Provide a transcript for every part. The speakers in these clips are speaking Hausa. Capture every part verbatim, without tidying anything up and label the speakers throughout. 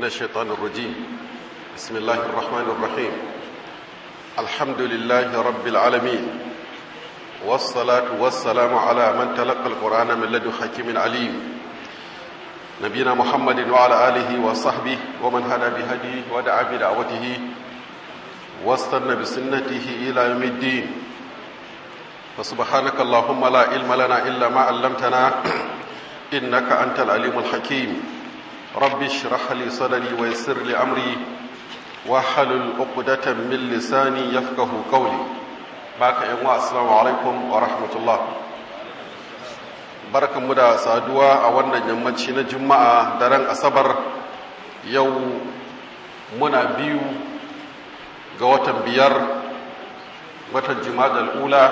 Speaker 1: من الشيطان الرجيم بسم الله الرحمن الرحيم الحمد لله رب العالمين والصلاة والسلام على من تلقى القرآن من لدن حكيم عليم نبينا محمد وعلى آله وصحبه ومن هدى بهديه ودعا بدعوته واستنى بسنته إلى يوم الدين فسبحانك اللهم لا علم لنا إلا ما علمتنا إنك أنت العليم الحكيم رب اشرح لي صدري ويسر لي أمري واحلل عقدة من لساني يفقه قولي باك يا السلام عليكم ورحمة الله barkanmu da saduwa a wannan yammaci na juma'a daren asabar yau muna biyu ga watan biyar watan jimadal ula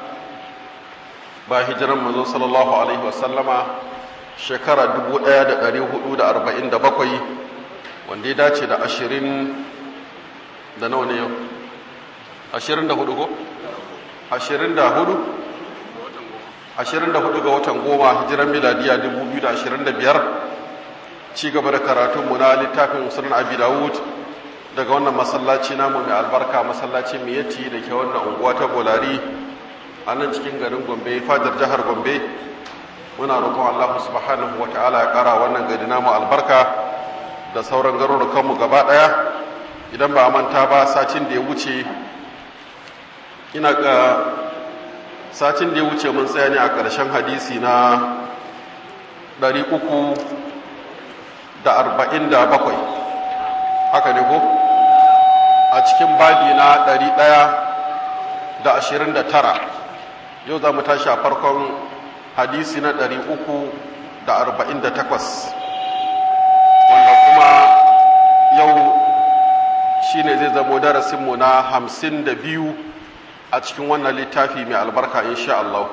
Speaker 1: ba hijiran manzo sallallahu alaihi wasallama shekara dubu ɗaya da ɗari hudu da arba'in da bakwai wanda ya dace da ashirin da nawa ne yau ashirin da hudu ko? ashirin da hudu? ashirin da hudu ga watan goma hijiran miladiya dubu biyu da ashirin da biyar ci gaba da karatunmu na littafin sunan abi dawud daga wannan masallaci namu mai albarka masallaci mai yatti da ke wannan unguwa ta bolari a nan cikin garin gombe fadar jihar gombe muna roƙon Allah subhanahu wa ta'ala ya ƙara wannan gari namu albarka da sauran garurukanmu gaba ɗaya idan ba a manta ba satin da ya wuce ina ga satin da ya wuce mun tsaya ne a ƙarshen hadisi na ɗari uku da arba'in da bakwai haka ne ko a cikin babi na ɗari ɗaya da ashirin da tara yau za mu tashi a farkon hadisi na ɗari uku da arba'in da takwas wanda kuma yau shi ne zai zamo darasinmu na hamsin da biyu a cikin wannan littafi mai albarka insha Allah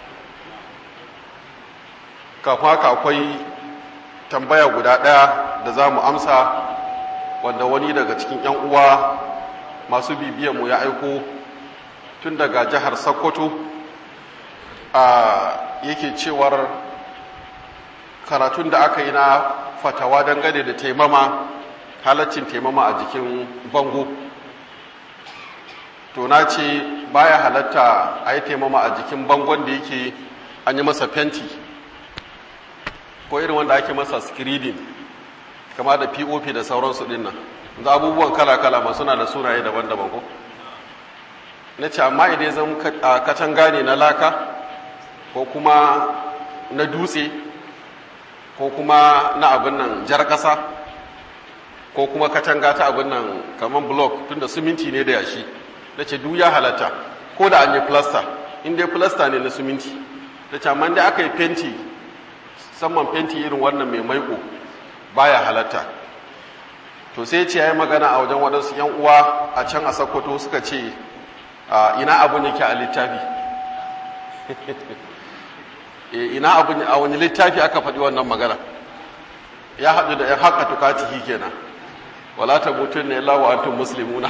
Speaker 1: kafin haka akwai tambaya guda ɗaya da za mu amsa wanda wani daga cikin 'yan uwa masu bibiyanmu ya aiko tun daga jihar Sokoto a yake cewar karatun da aka yi na fatawa dangane da taimama halaccin taimama a jikin bango to na ce baya halatta a yi taimama a jikin bangon da yake an yi masa fenti ko irin wanda ake masa screening kama da P O P da sauransu din nan da abubuwan kala-kala masu na da sunaye daban-daban ko na ce amma idan zan katanga ne na laka ko kuma na dutse ko kuma na abin nan jar ƙasa ko kuma katanga ta abin nan kamar block tunda siminti ne da yashi da ce duk ya halatta ko da an yi plaster in dai plaster ne na siminti da ce amma da aka yi fenti musamman fenti irin wannan mai maiko baya halatta to sai ce ya yi magana a wajen waɗansu yan uwa a can a Sokoto suka ce ina abin yake a littafi ina abin a wani littafi aka faɗi wannan magana ya haɗu da ya haka tukatihi kenan wala ta mutun ne illa wa antum muslimuna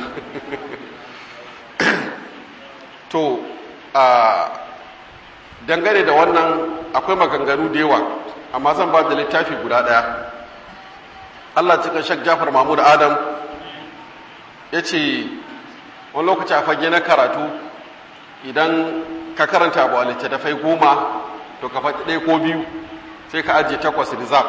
Speaker 1: to a dangane da wannan akwai maganganu da yawa amma zan ba da littafi guda ɗaya Allah cikin Sheikh Jafar Mahmud Adam ya ce wani lokaci a fage na karatu idan ka karanta abu a littattafai goma to ka faɗi ɗaya ko biyu sai ka ajiye takwas reserve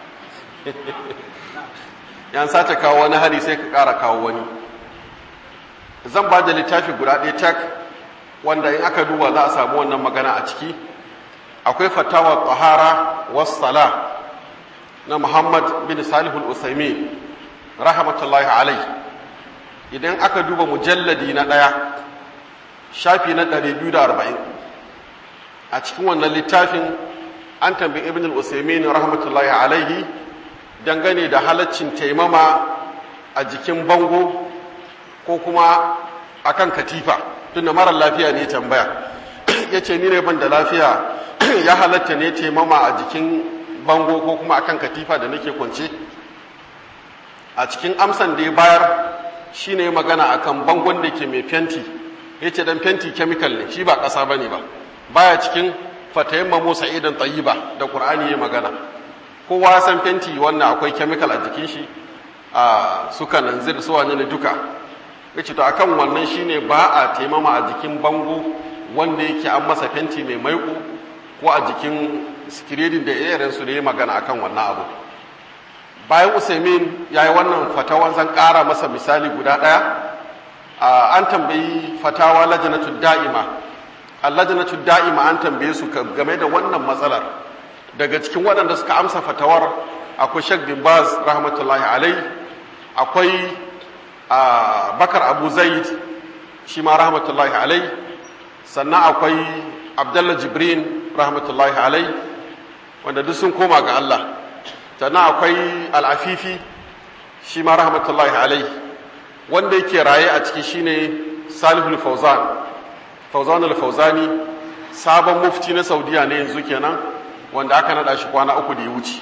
Speaker 1: yan sace kawo wani hari sai ka ƙara kawo wani zan ba da littafi guda ɗaya tak wanda in aka duba za a samu wannan magana a ciki akwai fatawa tahara wassala na Muhammad bin Salihul Usaimin rahmatullahi alai idan aka duba mujalladi na ɗaya shafi na ɗari biyu da arba'in a cikin wannan littafin an tambayi ibn al-usaymin rahmatullahi alaihi dangane da halaccin taimama a jikin bango ko kuma akan katifa tunda mara lafiya ne tambaya yace ni ne ban da lafiya ya halatta ne taimama a jikin bango ko kuma akan katifa da nake kwance a cikin amsan da ya bayar shine magana akan bangon da ke mai fenti yace dan fenti chemical ne shi ba ƙasa bane ba baya cikin fatayammamu sa'idan tayyiba da Qur'ani ya magana kowa san fenti wannan akwai chemical a jikin shi a suka nanzir su wani ne duka ya ce to akan wannan shine ba a taimama a jikin bango wanda yake an masa fenti mai maiko ko a jikin sikiridin da irin su da ya magana akan wannan abu. Bayan Usaimin ya yi wannan fatawan zan ƙara masa misali guda ɗaya. An tambayi fatawa lajnatud da'ima a lajnatud da'ima an tambaye su game da wannan matsalar. Daga cikin waɗanda suka amsa fatawar akwai Sheikh bin Baz rahmatullahi alai, akwai Bakar Abu Zaid shi ma rahmatullahi alai, sannan akwai Abdullah Jibrin rahmatullahi alai wanda duk sun koma ga Allah, sannan akwai Al-Afifi shi ma rahmatullahi alai, wanda yake raye a ciki shine Salihul Fauzan Fauzan al-Fauzani, sabon mufti na Saudiya ne yanzu kenan, wanda aka nada shi kwana uku da ya wuce.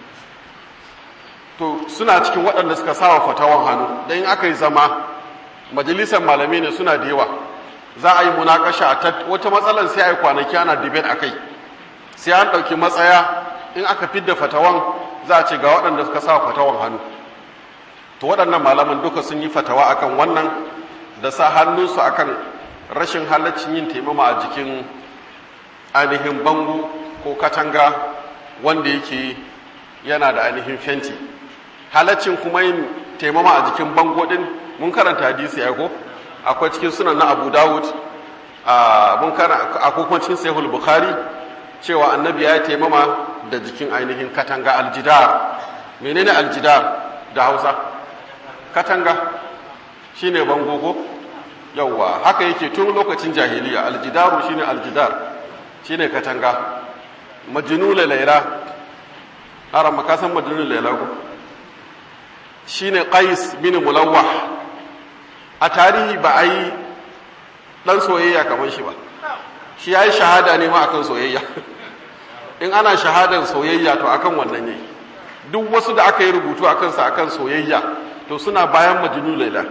Speaker 1: To suna cikin waɗanda suka sawa fatawan hannu, dan in aka yi zama majalisar malamai ne suna da yawa, za a yi munakasha a wata matsalar sai a yi kwanaki ana debate a kai, sai an ɗauki matsaya in aka fidda fatawan za a ce ga waɗanda suka sawa fatawan hannu. To waɗannan malaman duka sun yi fatawa akan wannan da sa hannunsu akan rashin halaccin yin taimama a jikin ainihin bango ko katanga wanda yake yana da ainihin fenti. Halaccin kuma yin taimama a jikin bango din mun karanta hadisi ya ko akwai cikin sunan na Abu Dawud, a mun karanta akwai kuma cikin Sahih Bukhari cewa annabi ya taimama da jikin ainihin katanga aljidar. Menene aljidar da Hausa? Katanga shine bango ko? Yawwa, haka yake tun lokacin jahiliya. Aljidaru shine aljidar, shine katanga. Majnun Laila, haram ka san Majnun Laila ko? Shine Qais bin Mulawwah. A tarihi ba a yi dan soyayya kamar shi ba. Shi yayi shahada ne ma akan soyayya. In ana shahadar soyayya to akan wannan ne. Duk wasu da aka yi rubutu akan sa akan soyayya to suna bayan Majnun Laila.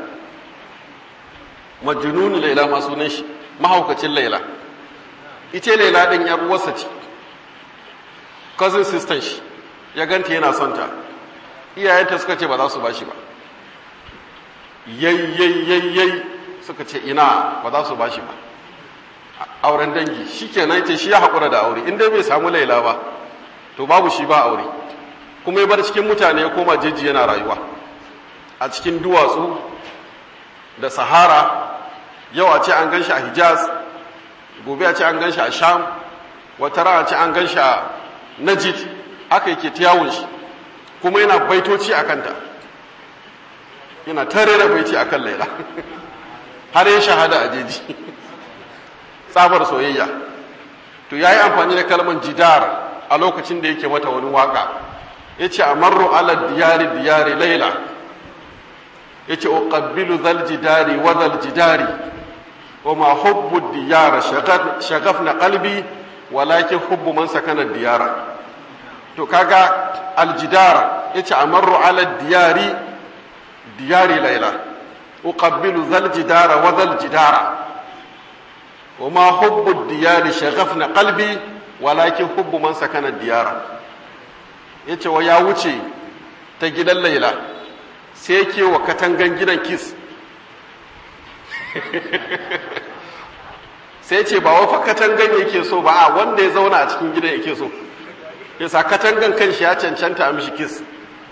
Speaker 1: Majnun Laila ma sunan shi, mahaukacin Laila. Ita Laila din yar uwarsa ce, cousin sister shi, ya ganta yana son ta. Iyayenta suka ce ba za su bashi ba. Yayyayyayyayi suka ce ina ba za su bashi ba. Auren dangi shikenan ce shi ya haƙura da aure, in dai bai samu Laila ba to babu shi ba aure. Kuma ya bar cikin mutane ya koma jeji yana rayuwa a cikin duwatsu da Sahara. Yau a ce an gan shi a Hijaz, gobe a ce an gan shi a Sham, wata rana ce an gan shi a Najd, haka yake ta yawon shi, kuma yana baitoci a kanta, yana tare da baiti a kan Laila har ya shahada a jeji tsabar soyayya. To ya yi amfani da kalmar jidar a lokacin da yake mata wani waka, ya ce a marro ala diyari diyari Laila, ya ce uqabbilu zal jidari wa zal jidari wa ma hubbu diyara shagafna qalbi walakin hubbu man sakana diyara. To kaga aljidar yace amarru ala diyari diyari Laila, uqabbilu zal jidara wa zal jidara wa ma hubbu diyari shagafna qalbi walakin hubbu man sakana diyara. Yace wa ya wuce ta gidan Laila sai yake wa katangan gidan kis sai ce ba wafa katangan yake so ba, a wanda ya zauna a cikin gidan yake so, yasa katangan kanshi ya cancanta a mishi kis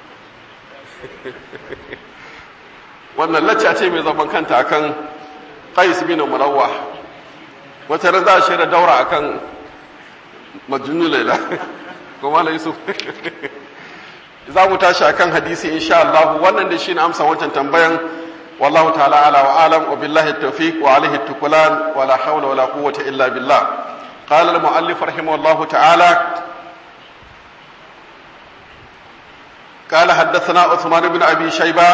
Speaker 1: wannan lacca ce mai zaman kanta akan Qais bin Mulawwah. Wata ran za a shirya daura akan Majnun Laila kuma la Yusuf za mu tashi akan hadisi insha Allah. Wannan da shine amsa wancan tambayan. Wallahu ta'ala ala wa alam wa billahi at-tawfiq wa alayhi at-tukulan wa la hawla wa la quwwata illa billah. Qala al-mu'allif rahimahullahu ta'ala قال حدثنا عثمان بن أبي شيبة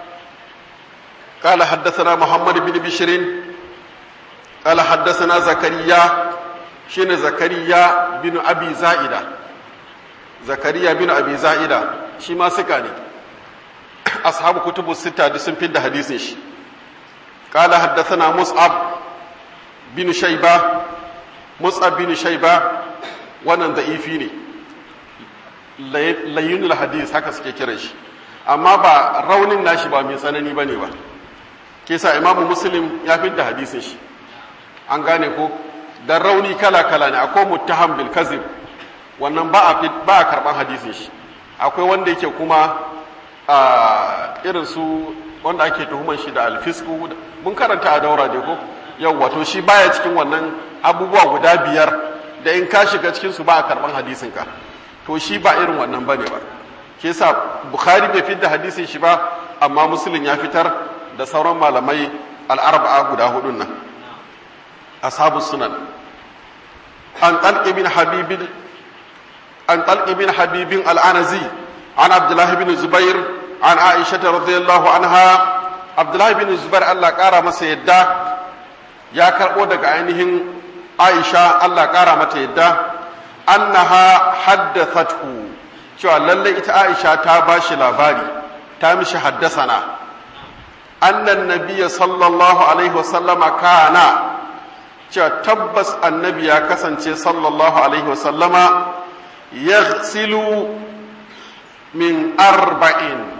Speaker 1: قال حدثنا محمد بن بشر قال حدثنا زكريا شين زكريا بن أبي زائدة زكريا بن أبي زائدة شما سكاني أصحاب كتب الستة دسم في الحديث. قال حدثنا مصعب بن شيبة مصعب بن شيبة وانا ضعيفيني layyunul hadis haka suke kiran shi, amma ba raunin nashi ba mai tsanani bane ba ke sa imamu muslim ya fitta hadisin shi an gane ko dan rauni kala kala ne akwai muttaham bil kazib wannan ba a ba a karban hadisin shi akwai wanda yake kuma irin su wanda ake tuhuman shi da alfisku mun karanta a daura dai ko yawwa to shi baya cikin wannan abubuwa guda biyar da in ka shiga cikin su ba a karban hadisin ka to shi ba irin wannan bane ba ke sa bukhari bai fitar hadisin shi ba amma muslim ya fitar da sauran malamai al-arba'a guda hudun nan ashabus sunan an talq bin habib an talq bin habib al-anazi an abdullah bin zubair an aisha radhiyallahu anha abdullah bin zubair Allah kara masa yadda ya karbo daga ainihin aisha Allah kara mata yadda annaha haddathathu cewa lalle ita aisha ta bashi labari ta mishi haddasana annan nabiyya sallallahu alaihi wasallama kana cewa tabbas annabi ya kasance sallallahu alaihi wasallama yaghsilu min arba'in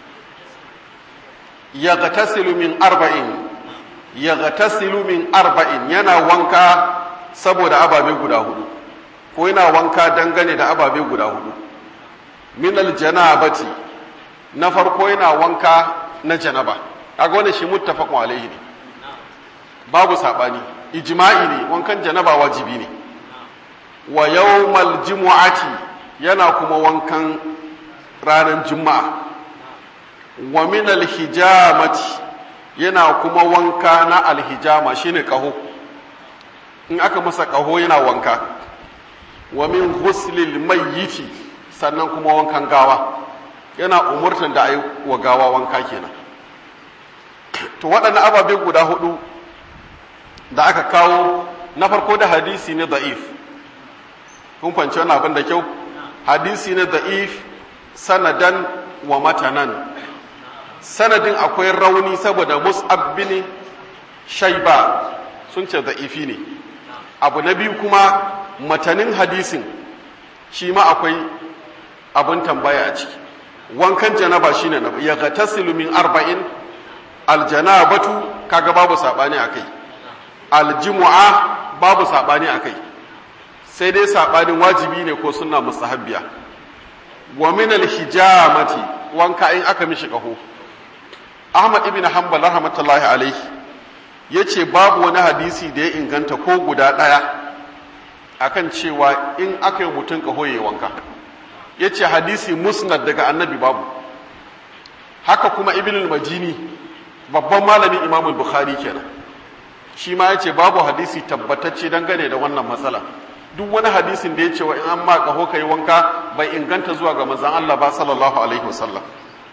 Speaker 1: yaghtasilu min arba'in yaghtasilu min arba'in yana wanka saboda ababe guda hudu ko yana wanka dangane da ababe guda hudu min aljanabati na farko yana wanka na janaba kaga wannan shi muttafaqun alaihi ne babu sabani ijma'i ne wankan janaba wajibi ne wa yawmal jumu'ati yana kuma wankan ranar juma'a wa min alhijamati yana kuma wanka na alhijama shine kaho in aka masa kaho yana wanka wa min ghuslil mayyiti sannan kuma wankan gawa yana umurtan da ayi wa gawa wanka kenan to waɗannan ababe guda hudu da aka kawo na farko da hadisi ne da'if kun fahimci wannan abin da kyau hadisi ne da'if sanadan wa matanan sanadin akwai rauni saboda mus'ab bin shayba sun ce da'ifi ne abu na biyu kuma matanin hadisin shi ma akwai abin tambaya a ciki wankan janaba shine na ya gatasilu min arba'in aljanabatu kaga babu sabani akai aljumu'a babu sabani akai sai dai sabanin wajibi ne ko sunna mustahabbiya wa min alhijamati wanka in aka mishi kaho Ahmad ibn Hanbal rahmatullahi alayhi yace babu wani hadisi da ya inganta ko guda daya akan cewa in aka yi mutun kaho yayin wanka yace hadisi musnad daga annabi babu haka kuma ibn al-Madini babban malamin Imam al-Bukhari kenan shi ma yace babu hadisi tabbatacce dangane da wannan matsala duk wani hadisin da yace wa in an ma kaho kai wanka bai inganta zuwa ga manzon Allah ba sallallahu alaihi wasallam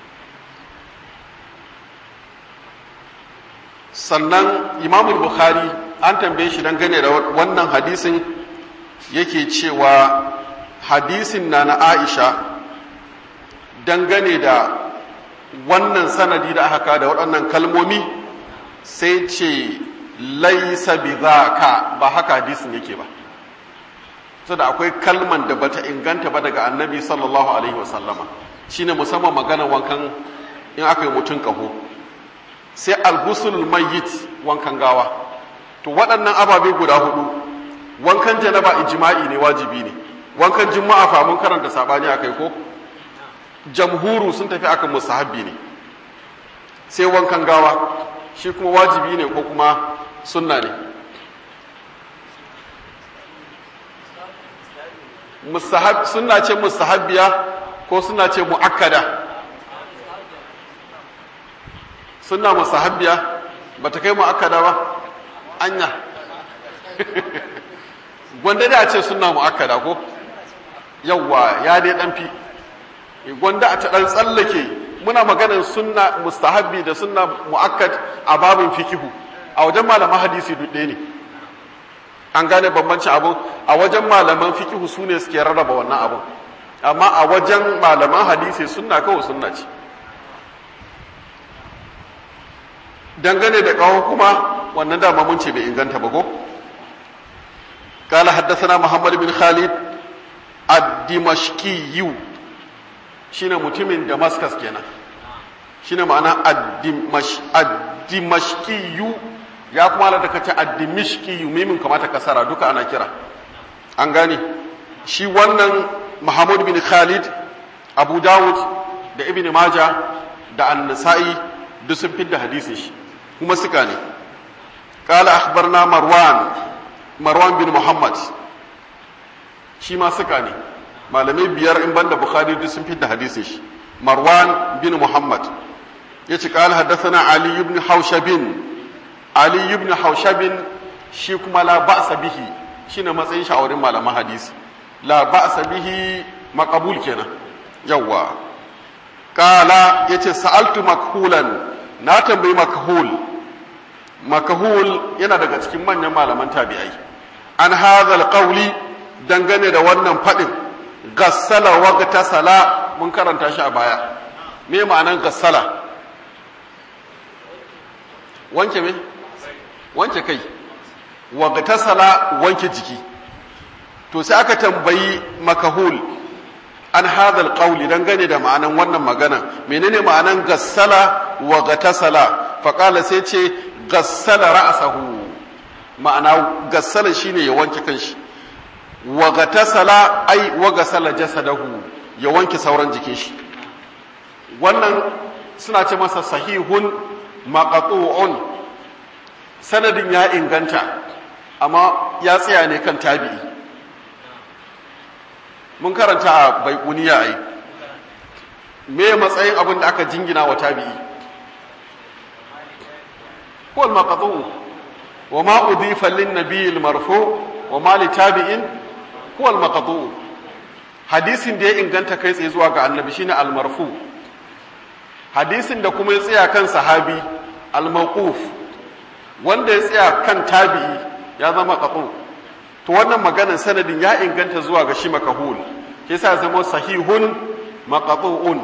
Speaker 1: sannan Imam al-Bukhari an tambaye shi dangane da wannan hadisin yake cewa hadisin na na Aisha dangane da wannan sanadi da aka kawo da waɗannan kalmomi sai ce laisa bi zaka ba haka hadisin yake ba saboda akwai kalman da bata inganta ba daga annabi sallallahu alaihi wasallama shine musamman maganar wankan in aka yi mutun kaho sai al-ghusl mayyit wankan gawa to waɗannan ababe guda hudu wankan janaba ijma'i ne wajibi ne wankan juma'a fa mun karanta sabani akai ko jamhuru sun tafi akan mustahabbi ne sai wankan gawa shi kuma wajibi ne ko kuma sunna ne mustahab sunna ce mustahabbiya ko sunna ce muakkada sunna mustahabbiya bata kai muakkada ba anya gwanda da ce sunna muakkada ko yawa ya dai dan fi gwanda a ta dan tsallake muna maganar sunna mustahabbi da sunna muakkad a babin fikihu a wajen malaman hadisi duk ɗaya ne an gane bambancin abu a wajen malaman fikihu su ne suke rarraba wannan abu amma a wajen malaman hadisi sunna kawai sunna ce dangane da kawo kuma wannan dama mun ce bai inganta ba ko قال حدثنا محمد بن خالد الدمشقي shine mutumin Damascus kenan shine ma'ana ad-dimash ad-dimashqiyu ya kuma da kace ad-dimashqiyu mimin kamata kasara duka ana kira an gane shi wannan Muhammad bin Khalid Abu Dawud da Ibn Majah da An-Nasa'i duk sun fidda hadisin shi kuma suka ne qala akhbarna Marwan Marwan bin Muhammad shi ma suka ne malamai biyar in banda Bukhari duk sun fidda hadisin shi Marwan bin Muhammad yace qala haddathana Ali ibn Hawshab Ali ibn Hawshab shi kuma la ba'sa bihi shine matsayin shi a wurin malaman hadisi la ba'sa bihi maqbul kenan yawa qala yace sa'altu makhulan na tambayi makhul makhul yana daga cikin manyan malaman tabi'ai an hadha alqawli dangane da wannan fadin gassala wa gatasala mun karanta shi a baya me ma'anan gassala wanke me wanke kai wa gatasala wanke jiki to sai aka tambayi makahul an hadal qawli dangane da ma'anan wannan magana menene ma'anan gassala wa gatasala fa qala sai ce gassala ra'sahu ma'ana gassala shine ya wanke kanshi wa gatasala ai wa gassala jasadahu ya wanke sauran jikin shi wannan suna ce masa sahihun maqtu'un sanadin ya inganta amma ya tsaya ne kan tabi'i mun karanta a baikuniya ai me matsayin abin da aka jingina wa tabi'i huwa al-maqtu' wa ma udifa lin-nabiy al-marfu' wa ma li tabi'in huwa al-maqtu' hadisin da ya inganta kai tsaye zuwa ga annabi shine al-marfu' hadisin da kuma ya tsaya kan sahabi al-mawquf wanda ya tsaya kan tabi'i ya zama qatu to wannan maganar sanadin ya inganta zuwa ga shi makahul ke sa zama sahihun maqtu'un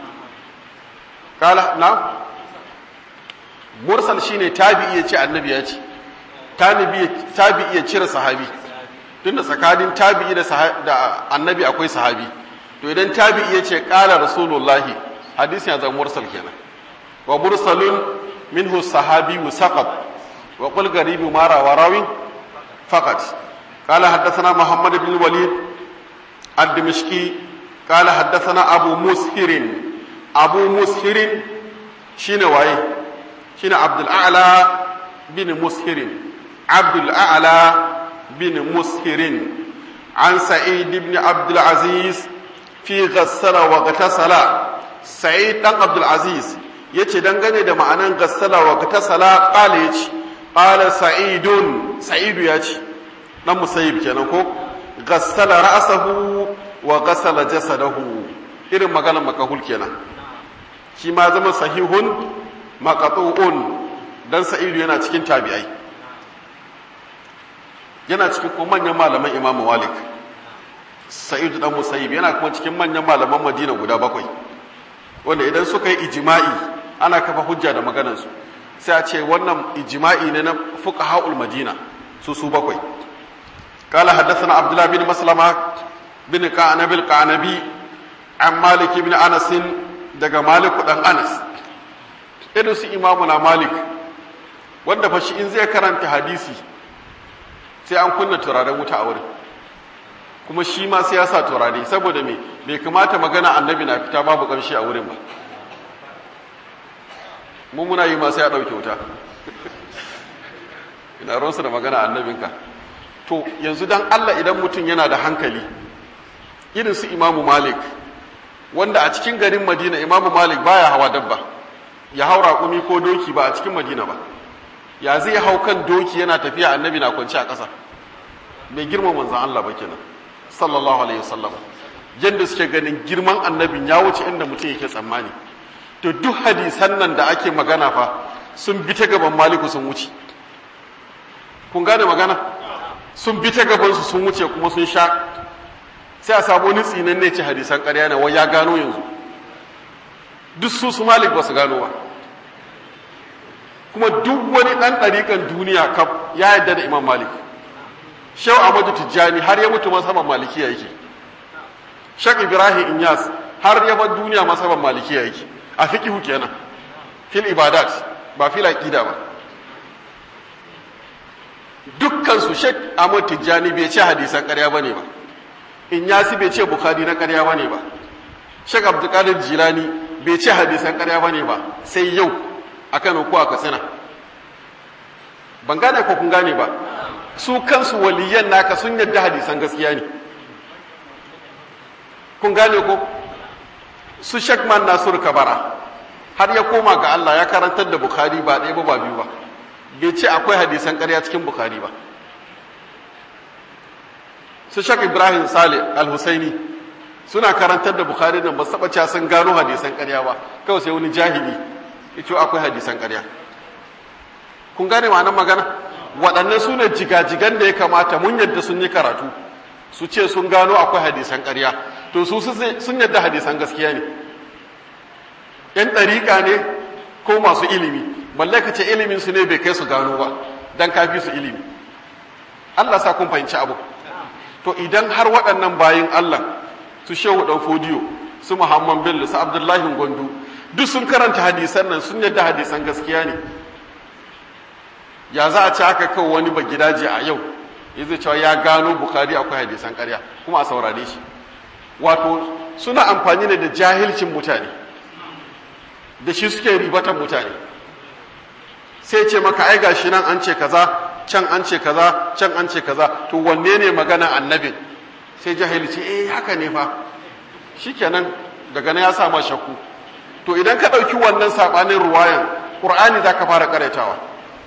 Speaker 1: kala na mursal shine tabi'i ya ce annabi ya ce tabi'i tabi'i ya cire sahabi tunda tsakanin tabi'i da da annabi akwai sahabi to idan tabi'i ya ce qala rasulullahi hadisi ya zama mursal kenan wa mursalun minhu sahabi musaqat wa qul garibi mara warawi faqat قال حدثنا محمد بن الوليد الدمشقي قال حدثنا ابو مسهر ابو مسهر شنو واي شنو عبد الاعلى بن مسهر عبد الاعلى بن مسهر عن سعيد بن عبد العزيز في غسل وغتسل سعيد بن عبد العزيز yace dangane da ma'anan gassala wa gatasala qala yace qala sa'idun sa'idu yace dan musayyib kenan ko gassala ra'sahu wa gassala jasadahu irin maganar makahul kenan shi ma zama sahihun maqtu'un dan sa'idu yana cikin tabi'ai yana cikin kuma manyan malaman Imam Malik sa'idu dan musayyib yana kuma cikin manyan malaman Madina guda bakwai wanda idan suka yi ijma'i ana kafa hujja da maganar su sai a ce wannan ijma'i ne na fuqaha'ul Madina su su bakwai قال حدثنا عبد الله بن مسلمة بن كعنب القعنبي عن مالك بن أنس daga Malik dan Anas irin su imamuna Malik wanda fa shi in zai karanta hadisi sai an kunna turaren wuta a wurin kuma shi ma sai ya sa turare saboda me bai kamata magana annabi na fita babu kamshi a wurin ba mun muna yi ma sai ya dauke wuta ina ronsa da magana annabinka to yanzu dan Allah idan mutum yana da hankali irin su Imam Malik wanda a cikin garin Madina Imam Malik baya hawa dabba ya haura kumi ko doki ba a cikin Madina ba ya zai hau kan doki yana tafiya annabi na kwance a ƙasa bai girman manzon Allah ba kenan sallallahu alaihi wasallam yanda suke ganin girman annabin ya wuce inda mutum yake tsammani to duk hadisan nan da ake magana fa sun bi ta gaban Maliku sun wuce kun gane magana sun bi ta gabansu sun wuce kuma sun sha sai a sabo ni tsinan ne ce hadisan ƙarya ne wai ya gano yanzu duk su su Malik ba su gano ba kuma duk wani ɗan ɗariƙan duniya kaf ya yarda da Imam Malik Shehu Ahmadu Tijjani har ya mutu masaban Malikiya yake Sheikh Ibrahim Inyas har ya bar duniya masaban Malikiya yake a fiqhu kenan fil ibadat ba fil aqida ba. Dukkan su Sheikh Ahmad Tijjani bai ce hadisan ƙarya bane ba, in yasi bai ce Bukhari na ƙarya bane ba, Sheikh Abdul Qadir Jilani bai ce hadisan ƙarya bane ba, sai yau akan ku aka tsina. Ban gane ko kun gane ba, su kansu waliyan naka sun yadda hadisan gaskiya ne. Kun gane ko su Sheikh Man Nasur Kabara har ya koma ga Allah ya karantar da Bukhari ba ɗaya ba ba biyu ba, bai ce akwai hadisan ƙarya cikin Bukhari ba. Su Sheikh Ibrahim Saleh Al-Husaini suna karantar da Bukhari nan ba saba cewa sun gano hadisan ƙarya ba, kawai sai wani jahili ya ce akwai hadisan ƙarya. Kun gane ma'anar magana? Waɗannan su ne jigajigan da ya kamata mun yadda sun yi karatu su ce sun gano akwai hadisan ƙarya, to su sun yadda hadisan gaskiya ne. ‘Yan ɗariƙa ne ko masu ilimi, balle ka ce ilimin su ne bai kai su gano ba, don kafi su ilimi. Allah sa kun fahimci abu. To idan har waɗannan bayin Allah su Shehu ɗan Fodiyo, su Muhammad Bello, su Abdullahi Gwandu, duk sun karanta hadisan nan sun yadda hadisan gaskiya ne. Ya za a ci haka kawai wani ba gidaje a yau ya zai cewa ya gano Bukhari akwai hadisan ƙarya kuma a saurare shi. Wato suna amfani ne da jahilcin mutane, da shi suke ribatan mutane. Sai ce maka ai gashi nan an ce kaza, can an ce kaza, can an ce kaza, to wanne ne magana annabin? Sai jahilci eh haka ne fa. Shikenan daga nan ya sa ma shakku. To idan ka ɗauki wannan sabanin ruwayan Qur'ani zaka fara karatawa.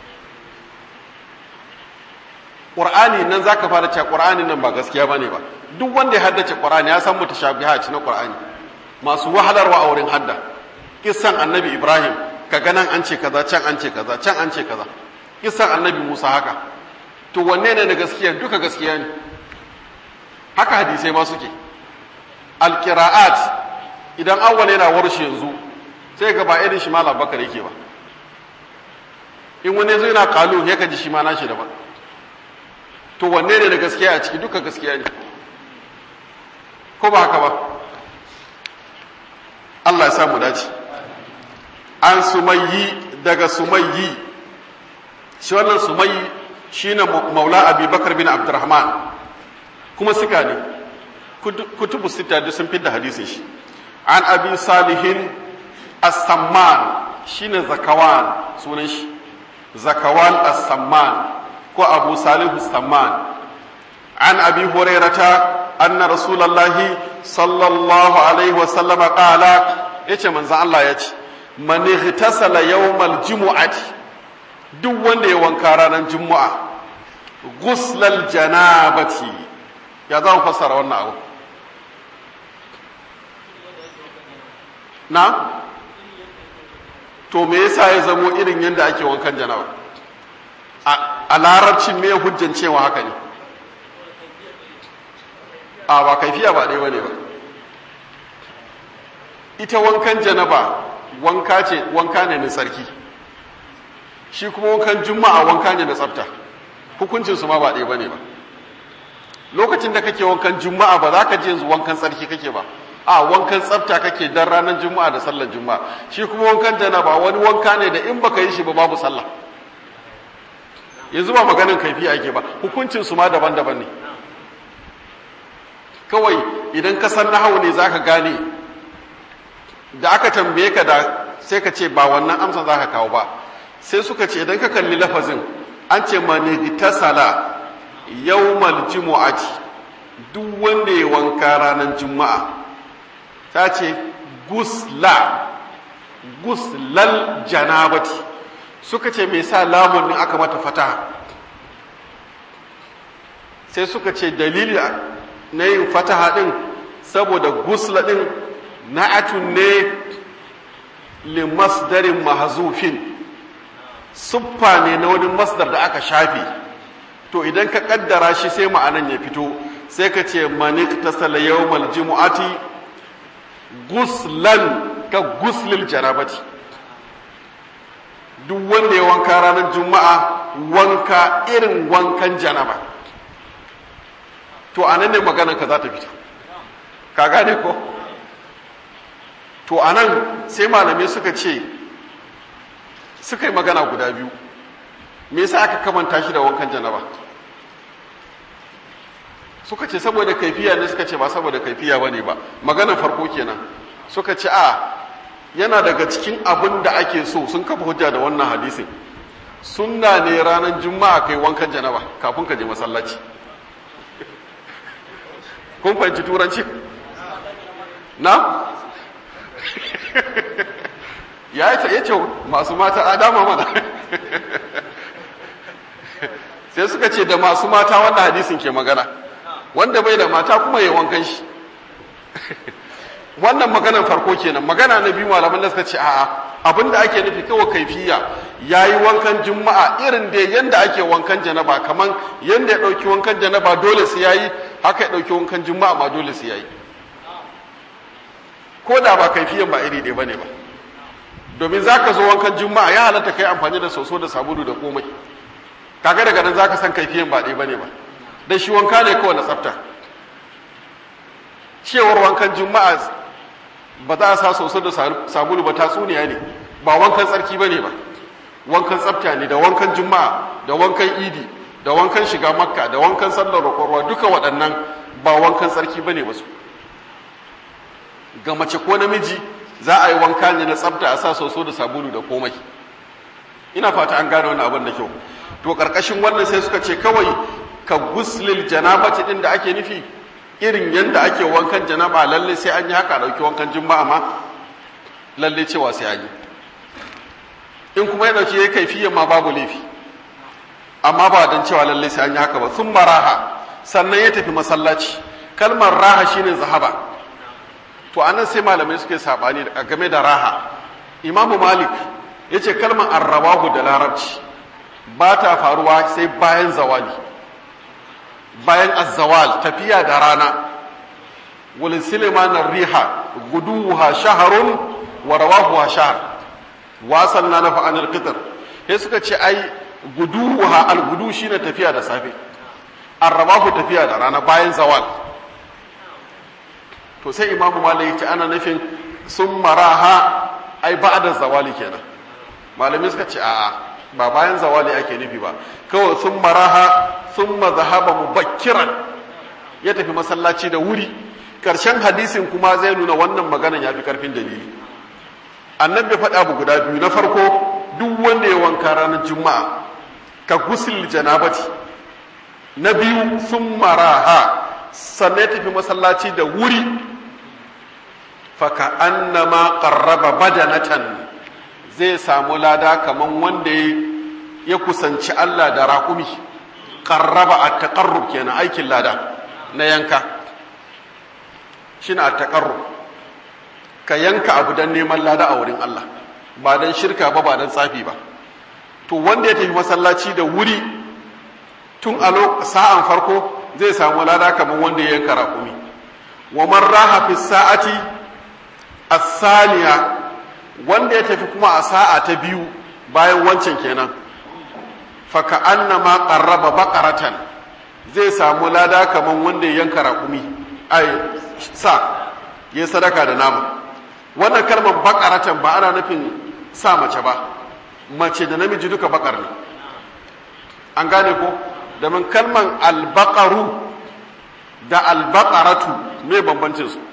Speaker 1: Qur'ani nan zaka fara cewa Qur'ani nan ba gaskiya bane ba. Duk wanda ya haddace Qur'ani ya san mutashabihat na Qur'ani, masu wahalarwa a wurin hadda. Kissan Annabi Ibrahim kaga nan an ce kaza, can an ce kaza, can an ce kaza. Kissan Annabi Musa haka. To wanne ne na gaskiya? Duka gaskiya ne. Haka hadisai ma suke. Al-qira'at idan awwal yana warshi yanzu sai ga ba irin shi Malam Bakar yake ba. In wani zai na kalu ya kaji shi ma nashi daban. To wanne ne da gaskiya a ciki? Duka gaskiya ne, ko ba haka ba? Allah ya samu dace. An Sumayyi daga Sumayyi, shi wannan Sumayyi shine maula Abi Bakar bin Abdurrahman, kuma suka ne kutubu sita da sun fidda hadisin shi. An Abi Salihin As-Samman, shine Zakawan sunan shi, Zakawan As-Samman ko Abu Salihu Samman. An Abi Hurairata anna Rasulullahi sallallahu alaihi wa sallam qala, yace manzo Allah yace man ihtasala yawmal jumu'ati, duk wanda ya wanka ranar juma'a, ghuslal janabati. Ya za mu fassara wannan abu? Na? To me yasa ya zamo irin yadda ake wankan janaba? A larabcin me hujjan cewa haka ne? A ba kaifiya ba ɗaya bane ba. Ita wankan janaba wanka ce, wanka ne na sarki. Shi kuma wankan juma'a wanka ne na tsafta. Hukuncin su ma ba ɗaya bane ba. Lokacin da kake wankan juma'a ba za ka je yanzu wankan sarki kake ba. A wankan tsafta kake dan ranar juma'a da sallar juma'a. Shi kuma wankan janaba wani wanka ne da in baka yi shi ba babu sallah. Yanzu ba maganin kaifi ake ba, hukuncin su ma daban-daban ne. Kawai idan ka san nahawu ne zaka gane, da aka tambaye ka da sai ka ce ba wannan amsa zaka kawo ba. Sai suka ce idan ka kalli lafazin an ce manigitasala yawmal jumu'ati, duk wanda ya wanka ranar juma'a. Ta ce gusla, guslal janabati. Suka ce me sa lamun din aka mata fataha? Sai suka ce dalili na yin fataha din saboda gusla din na'atun ne li masdarin mahzufin, suffa ne na wani masdar da aka shafe. To idan ka kaddara shi sai ma'anan ya fito, sai ka ce manik tasala yawmal jumu'ati guslan ka guslil janabati. Duk wanda ya wanka ranar juma'a wanka irin wankan janaba. To anan ne maganar ka za ta fito, ka gane ko? To anan sai malamai suka ce suka yi magana guda biyu. Me yasa aka kamanta shi da wankan janaba? Suka ce saboda kaifiya ne, suka ce ba saboda kaifiya bane ba. Maganar farko kenan. Suka ce a yana daga cikin abin da ake so, sun kafa hujja da wannan hadisin. Sunna ne ranar juma'a kai wankan janaba kafin ka je masallaci. Kun fahimci turanci? Na? ya ce masu mata adama mana. Sai suka ce da masu mata wannan hadisin ke magana, wanda bai da mata kuma ya wankan shi. Wannan maganar farko kenan. Magana na biyu malaman da suka ce a'a abinda ake nufi kawai kaifiya, yayi wankan juma'a irin da yanda ake wankan janaba, kaman yanda ya dauki wankan janaba dole sai yayi, haka ya dauki wankan juma'a ma dole sai yayi, ko da ba kaifiyan ba iri ɗaya bane ba. Domin zaka zo wankan juma'a ya halatta kai amfani da soso da sabulu da komai, kaga daga nan zaka san kaifiyan ba ɗaya bane ba, dan shi wanka ne kawai na tsafta. Cewar wankan juma'a ba za a sa soso da sabulu ba tatsuniya ne, ba wankan tsarki ba ne ba, wankan tsafta ne. Da wankan juma'a, da wankan idi, da wankan shiga makka, da wankan sallar roƙorwa, duka waɗannan ba wankan tsarki ba ne ba su. Ga mace ko namiji za a yi wanka ne na tsafta, a sa soso da sabulu da komai. Ina fata an gane wannan abin da kyau. To ƙarƙashin wannan sai suka ce kawai ka guslil janabati ɗin da ake nufi irin yadda ake wankan janaba, lalle sai an yi haka, dauki wankan juma'a ma lalle cewa sai an yi. In kuma ya dauki ya kaifiyan ma babu laifi, amma ba dan cewa lalle sai an yi haka ba. Sun maraha, sannan ya tafi masallaci. Kalmar raha shine zahaba. To anan sai malamai suke sabani game da raha. Imam Malik yace kalmar arrawahu da larabci ba ta faruwa sai bayan zawali, bayan azzawal, tafiya da rana. Wal silman riha guduha shahrun wa rawahuha shahr wasanna nafa anil qitr. Sai suka ce ai guduha al gudu shine tafiya da safe, arrawahu tafiya da rana bayan zawal. To sai imamu malik yace ana nufin summa raha ai ba'da zawali kenan. Malamai suka ce a'a ba bayan zawali ake nufi ba, kawai sun maraha sun mazahaba mubakkiran, ya tafi masallaci da wuri. Ƙarshen hadisin kuma zai nuna wannan maganan ya fi ƙarfin dalili. Annabi faɗa abu guda biyu. Na farko, duk wanda ya wanka ranar juma'a ka gusul janabati. Na biyu, sun maraha sannan ya tafi masallaci da wuri, faka annama qarraba badanatan, zai samu lada kaman wanda ya kusanci Allah da raƙumi. Qarraba at-taqarrub kenan, aikin lada na yanka shine at-taqarrub. Ka yanka abu dan neman lada a wurin Allah, ba dan shirka ba, ba dan tsafi ba. To wanda ya tafi masallaci da wuri tun a sa'an farko zai samu lada kaman wanda ya yanka raƙumi. Wa man raha fi sa'ati as-saniya, wanda ya tafi kuma a sa'a ta biyu bayan wancan kenan, faka annama qarraba baqaratan, zai samu lada kaman wanda ya yanka raƙumi, ai sa ya sadaka da nama. Wannan kalmar baqaratan ba ana nufin sa mace ba, mace da namiji duka bakar ne. An gane ko? Da min kalmar albaqaru da albaqaratu me bambancin su?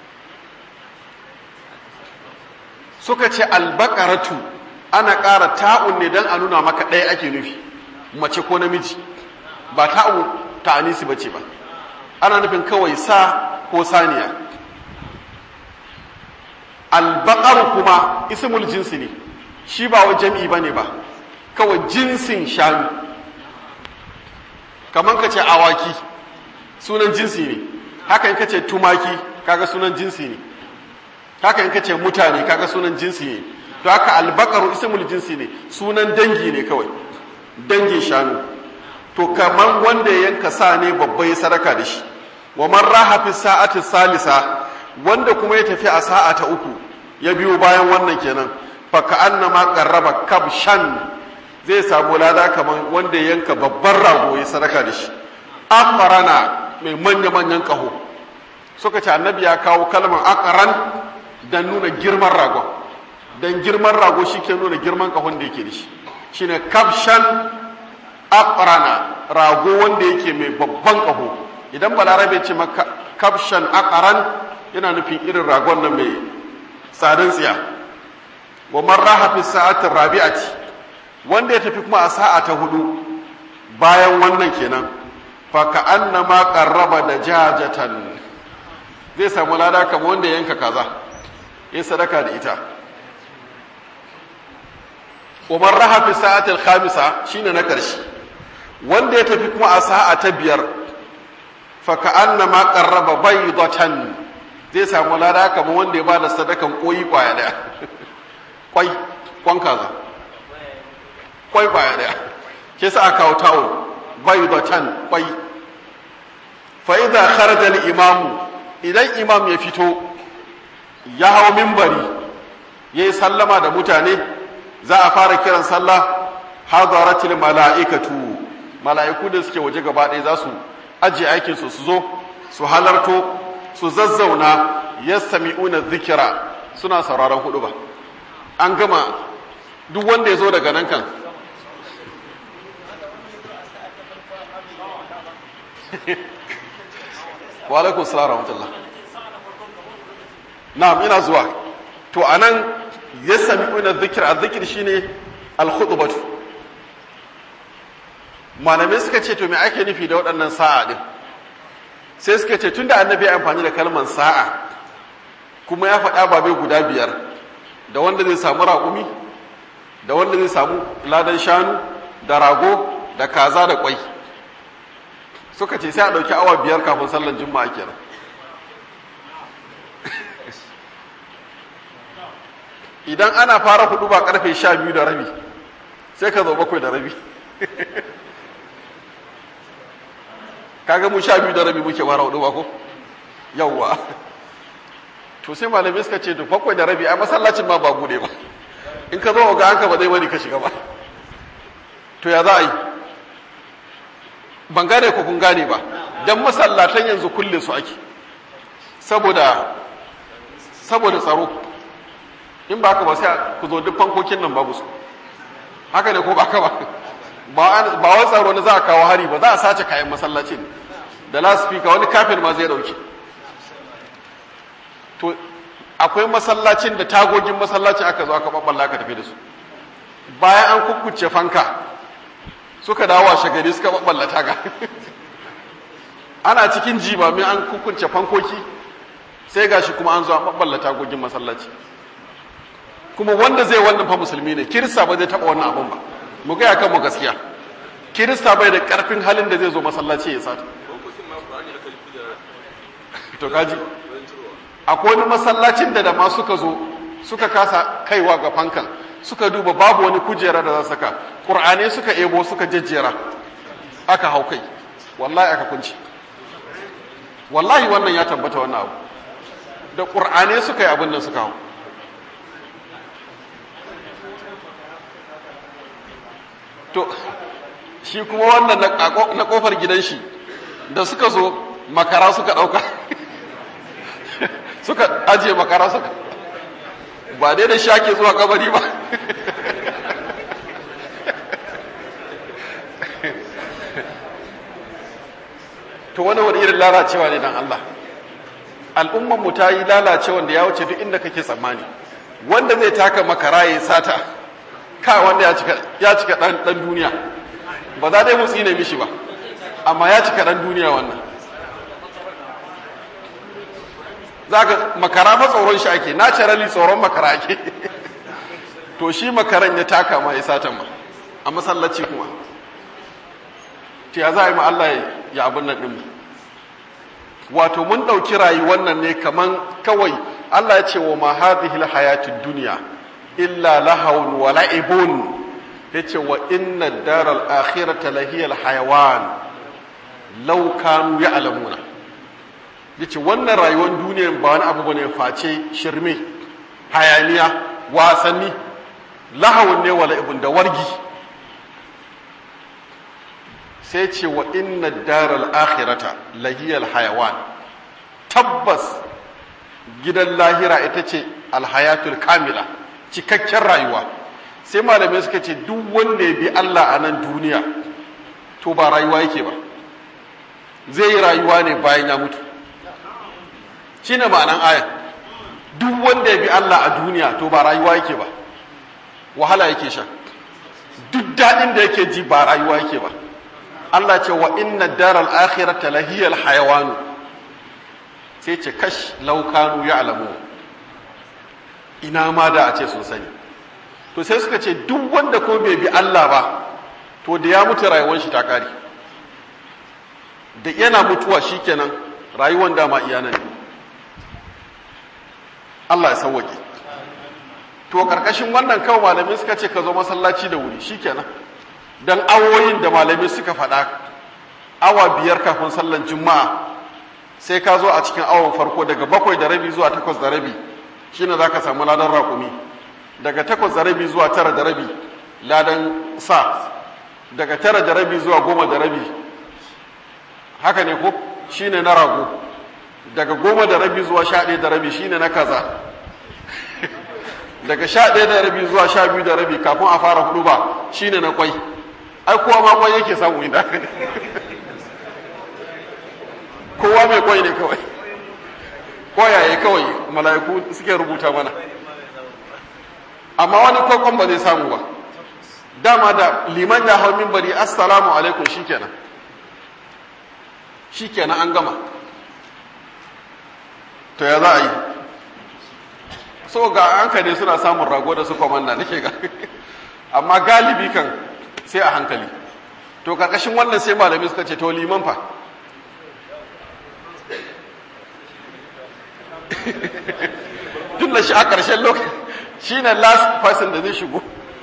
Speaker 1: Suka ce albakaratu ana ƙara ta'un ne don a nuna maka ɗaya ake nufi, mace ko namiji, ba ta'un ta'anisi ba ce ba, ana nufin kawai sa ko saniya. Albakaru kuma ismul jinsi ne, shi ba wa jam'i ba ne ba, kawai jinsin shanu. Kamar ka ce awaki sunan jinsi ne, haka in ka ce tumaki kaga sunan jinsi ne, haka in kace mutane kaga sunan jinsi ne. To haka albaqaru ismul jinsi ne, sunan dangi ne kawai, dangin shanu. To kaman wanda ya yanka sa ne babba ya sadaka da shi. Wa man raha fi sa'ati salisa, wanda kuma ya tafi a sa'a ta uku ya biyo bayan wannan kenan, fa ka'annama qarraba kabshan, zai samu lada kaman wanda ya yanka babban rago ya sadaka da shi. Aqrana mai manya manyan kaho. Suka ce annabi ya kawo kalmar aqran dan nuna girman ragon, don girman rago shi ke nuna girman kahon da yake da shi shine kabshan aqrana, rago wanda yake mai babban kaho. Idan balarabe ce maka kabshan aqran yana nufin irin ragon nan mai tsadan tsiya. wa man raha fi sa'ati rabi'ati, wanda ya tafi kuma a sa'a ta hudu bayan wannan kenan, fa ka annama qarraba dajajatan, zai samu lada kamar wanda yanka kaza ya sadaka da ita. wa man raha fi sa'ati al-khamisa shine na karshe, wanda ya tafi kuma a sa'a ta biyar, fa ka annama qarraba baydatan, zai samu lada kamar wanda ya bada sadakan koyi kwaya daya. kwai kwan kaza kwai kwaya daya ke sa aka kawo tawo baydatan kwai. fa idza kharaja al-imam, idan imam ya fito ya hawo minbari yayi sallama da mutane, za a fara kiran sallah. hadaratil mala'ikatu, mala'iku da suke waje gaba ɗaya za su ajiye aikin su su zo su halarto su zazzauna, yastami'una dhikra, suna sauraron hudu ba. An gama duk wanda ya zo daga nan kan wa alaikum salam rahmatullah. na'am ina zuwa. to anan yastami'una dhikra, dhikr shine al-khutbatu. malamai suka ce to me ake nufi da waɗannan sa'a din? sai suka ce tunda annabi ya amfani da kalmar sa'a kuma ya faɗa babai guda biyar, da wanda zai samu raƙumi, da wanda zai samu ladan shanu, da rago, da kaza, da ƙwai, suka ce sai a ɗauki awa biyar kafin sallan juma'a kenan. idan ana fara hudu ba karfe sha biyu da rabi, sai ka zo bakwai da rabi. kaga mu sha biyu da rabi muke fara hudu ba ko yawwa. to sai malamai suka ce to bakwai da rabi a masallacin ma ba bude ba, in ka zo ga hanka ba zai bari ka shiga ba. to ya za a yi? ban gane ko kun gane ba. dan masallatan yanzu kulle su ake saboda saboda tsaro. in ba ka ba sai ku zo duk fankokin nan babu su, haka ne ko ba ka ba? ba wai tsaro ne za a kawo hari ba, za a sace kayan masallacin da lasfika, wani kafin ma zai dauke. to akwai masallacin da tagogin masallacin aka zo aka babballa aka tafi da su, bayan an kukkuce fanka suka dawo a shagari suka babballa taga. ana cikin jimami an kukkunce fankoki, sai gashi kuma an zo an babballa tagogin masallaci. kuma wanda zai wannan fa musulmi ne, kirista ba zai taba wannan abun ba. mu ga kan mu gaskiya, kirista bai da karfin halin da zai zo masallaci ya sata. to kaji akwai wani masallacin da da ma suka zo suka kasa kaiwa ga fankan, suka duba babu wani kujera da za saka, qur'ani suka ebo suka jejjera aka hau kai, wallahi aka kunci. wallahi wannan ya tabbata wannan abu, da qur'ani suka yi abin nan suka hau. to shi kuma wannan na kofar gidan shi da suka zo makara suka dauka suka ajiye makara suka, ba dai da shake zuwa kabari ba. to wani wani irin lalacewa ne dan Allah. al'umman mu ta yi lalacewa da ya wuce duk inda kake tsammani. wanda zai taka makara ya sata, ka wanda ya cika ya cika dan dan duniya, ba za dai mu tsine mishi ba, amma ya cika dan duniya wannan. zaka makara fa tsoron shi ake, naturally tsoron makara ake. to shi makaran ya taka ma ya satan ma a masallaci kuma. to ya za a yi ma Allah ya abin nan din? wato mun dauki rayuwar nan ne kaman kawai Allah ya ce wa ma hadhihi alhayatud dunya illa lahawun wa la'ibun, yace wa inna ad-daral akhirata lahiyal hayawan law kanu ya'lamuna. yace wannan rayuwar duniyar ba wani abu bane face shirme, hayaniya, wasanni, lahawun ne wa la'ibun da wargi. sai ce wa inna ad-daral akhirata lahiyal hayawan, tabbas gidan lahira ita ce alhayatul kamila, cikakken rayuwa. Sai malamai suka ce duk wanda ya bi Allah a nan duniya to ba rayuwa yake ba, zai yi rayuwa ne bayan ya mutu. Shine ma'anan ayan, duk wanda ya bi Allah a duniya to ba rayuwa yake ba, wahala yake sha, duk daɗin da yake ji ba rayuwa yake ba. Allah ce wa inna daral akhirata lahiyal hayawanu, sai ce kash laukanu ya alamu, ina ma da a ce sun sani. To sai suka ce duk wanda ko bai bi Allah ba to da ya mutu rayuwar shi ta kare, da yana mutuwa shikenan rayuwar dama iyanan ne. Allah ya sauwake. To karkashin wannan kawai malamai suka ce ka zo masallaci da wuri shikenan, dan awoyin da malamai suka faɗa awa biyar kafin sallan juma'a, sai ka zo a cikin awon farko daga bakwai da rabi zuwa takwas da rabi shine za ka samu ladan rakumi, daga takwas da rabi zuwa tara da rabi ladan sa, daga tara da rabi zuwa goma da rabi haka ne ko shine na rago, daga goma da rabi zuwa sha ɗaya da rabi shine na kaza daga sha ɗaya da rabi zuwa sha biyu da rabi kafin a fara hudu ba shine na kwai. Ai kowa ma kwai yake samu inda haka ne kowa mai kwai ne kawai, koyaye kawai mala'iku suke rubuta mana, amma wani kwakwan ba zai samu ba. Dama da liman ya hau minbari assalamu alaikum shikenan shikenan an gama. To ya za a yi? So ga hankali suna samun rago da su komanda nake ga amma galibi kan sai a hankali. To karkashin wannan sai malami suka ce to liman fa tun da shi a ƙarshen lokaci shi ne last person da zai shigo.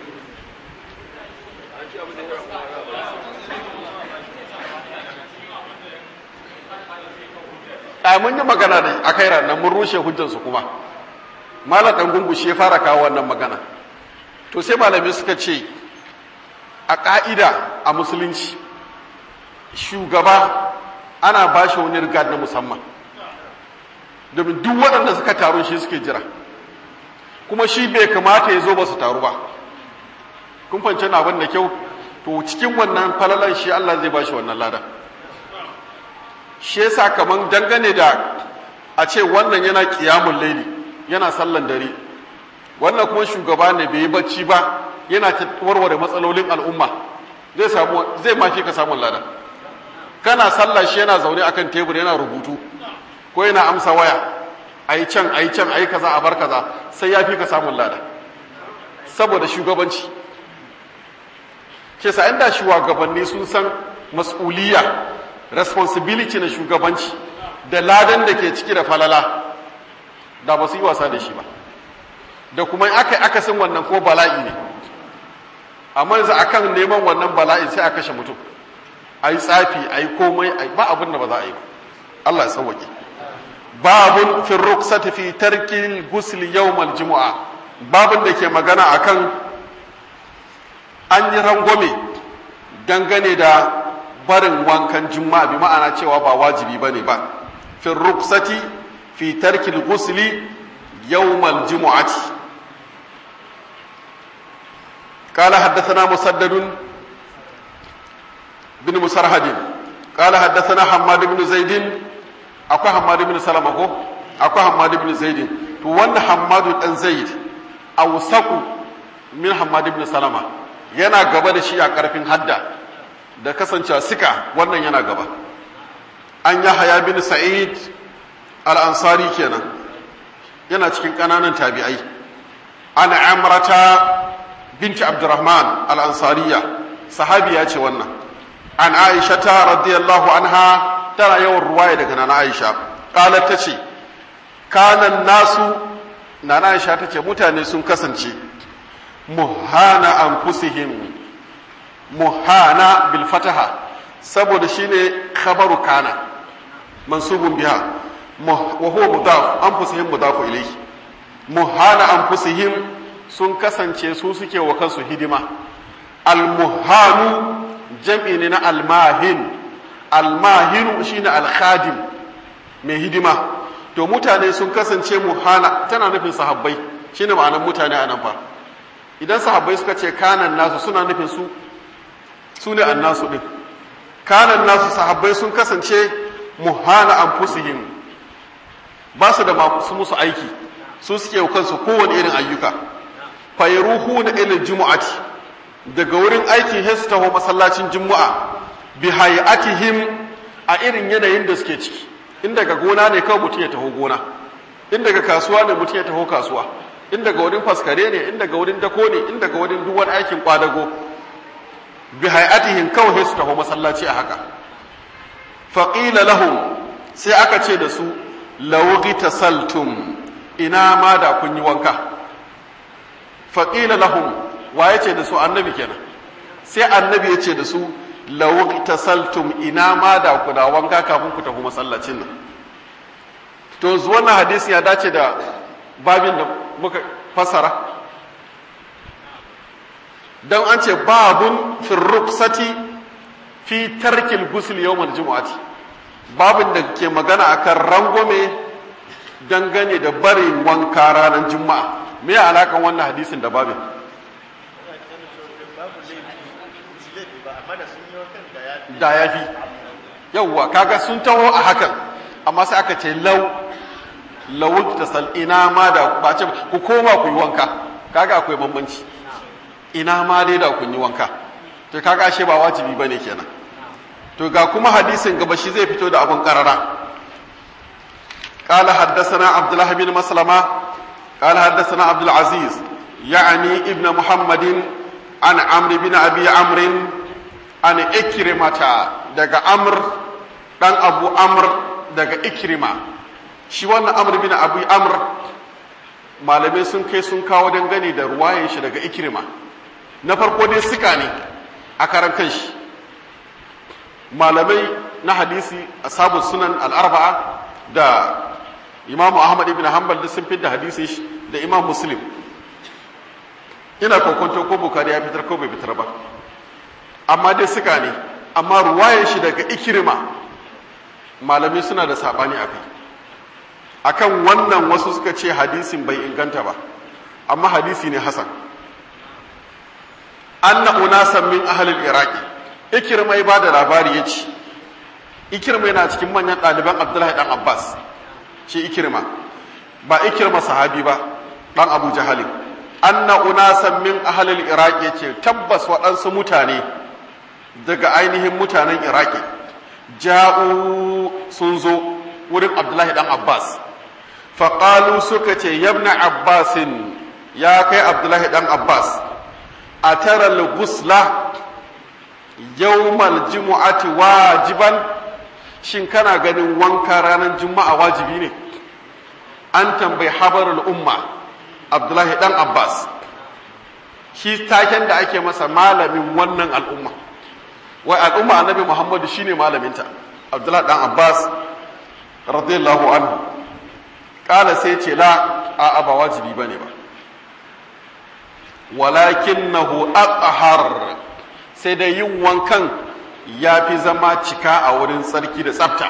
Speaker 1: a mun yi magana da a kai ranar mun rushe hujjansu kuma malam ɗan gungu shi ya fara kawo wannan magana. To sai malamai suka ce a ƙa'ida a musulunci shugaba ana ba shi wani rigad na musamman, domin duk waɗanda suka taru shi suke jira, kuma shi bai kamata ya zo ba su taru ba. Kun fahimci na abin da kyau? To cikin wannan falalan shi Allah zai ba shi wannan ladan. Shi yasa kaman dangane da a ce wannan yana qiyamul laili, yana sallan dare, wannan kuma shugaba ne bai yi bacci ba, yana ta warware matsalolin al'umma, zai samu zai ma fi ka samun ladan. Kana sallah shi yana zaune akan tebur yana rubutu ko yana amsa waya, ai can ai can ai kaza a bar kaza, sai ya fi ka samun lada saboda shugabanci. Ke sa inda shugabanni sun san mas'uliyya, responsibility na shugabanci da ladan da ke ciki da falala, da ba su yi wasa da shi ba. Da kuma aka aka san wannan ko bala'i ne, amma yanzu akan neman wannan bala'in sai a kashe mutum, ai tsafi ai komai ai ba abin da ba za a yi ba. Allah ya sauwake. Babun fi ruksati fi tarkil ghusl yawm al-jumu'a, babun da ke magana akan an yi rangwame dangane da barin wankan juma'a, bi ma'ana cewa ba wajibi bane ba. Fi ruksati fi tarkil ghusl yawm al-jumu'ati. قال حدثنا مسدد بن مسرهد قال حدثنا حماد بن زيد akwai Hammad ibn Salama ko akwai Hammad ibn Zaid. To wannan Hammad dan Zaid awsaqu min Hammad ibn Salama, yana gaba da shi a karfin hadda da kasancewa sika, wannan yana gaba. An Yahya bin Sa'id al-Ansari kenan, yana cikin kananan tabi'ai. Ana Amrata binti Abdurrahman al-Ansariya, sahabiya ce wannan. An Aisha radiyallahu anha, tana yawan ruwaya daga nana Aisha, qalat tace kanan nasu, nana Aisha tace mutane sun kasance muhana anfusihim, muhana bil fataha saboda shine khabaru kana mansubun biha, wa huwa mudaf, anfusihim mudaf ilayhi. Muhana anfusihim sun kasance su suke wa kansu hidima. Al muhanu jam'i ne na al mahin, almahinu shine alkhadim mai hidima. To mutane sun kasance muhana, tana nufin sahabbai shine ma'anar mutane anan fa idan sahabbai suka ce kanan nasu suna nufin su su ne annasu din kanan nasu sahabbai sun kasance muhana anfusihim ba su da masu musu aiki su suke yi kansu kowane irin ayyuka fayruhuna ila jumu'ati daga wurin aikin hesu taho masallacin juma'a bi hay'atihim a irin yanayin da suke ciki in daga gona ne kawai mutum ya taho gona in daga kasuwa ne mutum ya taho kasuwa in daga wurin faskare ne in daga wurin dako ne in daga wurin duwan aikin kwadago bi hay'atihim kawai su taho masallaci a haka faqila lahum sai aka ce da su law ghitasaltum ina ma da kun yi wanka faqila lahum waye ce da su annabi kenan sai annabi ya ce da su law ghitasaltum ina ma da ku da wanka kafin ku tafi masallacin nan to wannan hadisi ya dace da babin da muka fasara dan an ce babun fi ruksati fi tarkil ghusl yawm al-jum'ati babin da ke magana akan rangwame dangane da barin wanka ranar juma'a me ya alakan wannan hadisin da babin da yafi yawwa kaga sun taho a hakan amma sai aka ce law lawuk tasal ina ma da ba ce ku koma ku yi wanka kaga akwai bambanci ina ma dai da kun yi wanka to kaga ashe ba wajibi bane kenan to ga kuma hadisin gaba shi zai fito da abun karara قال حدثنا عبد الله بن مسلمة قال حدثنا عبد العزيز يعني ابن محمد عن عمرو بن ابي عمرو عن إكرمة دغ عمرو دان ابو عمرو دغ إكرمة shi wannan Amr bin Abi Amr malamai sun kai sun kawo dangane da ruwayen shi daga Ikrima na farko dai suka ne a karan kanshi malamai na hadisi ashabu sunan al-arba'a da Imam Ahmad ibn Hanbal da sun fitar hadisi shi da Imam Muslim ina kokonto ko Bukhari ya fitar ko bai fitar ba amma dai suka ne amma ruwayen shi daga Ikrima malamai suna da sabani akai akan wannan wasu suka ce hadisin bai inganta ba amma hadisi ne hasan anna unasan min ahli al-iraq ikrima ya bada labari yace ikrima yana cikin manyan daliban abdullahi dan abbas shi ikrima ba ikrima sahabi ba dan abu jahal anna unasan min ahli al-iraq yace tabbas waɗansu mutane daga ainihin mutanen iraki ja'u sun zo wurin abdullahi dan abbas faƙalu suka ce yabna abbasin ya kai abdullahi ɗan abbas a tara lugusla yawmal jumu'ati wajiban shin kana ganin wanka ranar juma'a wajibi ne an tambayi habarul umma abdullahi ɗan abbas shi taken da ake masa malamin wannan al'umma wai al'umma annabi muhammadu shine malaminta abdullahi ɗan abbas radiyallahu anhu kala sai ce la a ba wajibi ba ne ba walakinnahu aqhar sai dai yin wankan ya fi zama cika a wurin tsarki da tsafta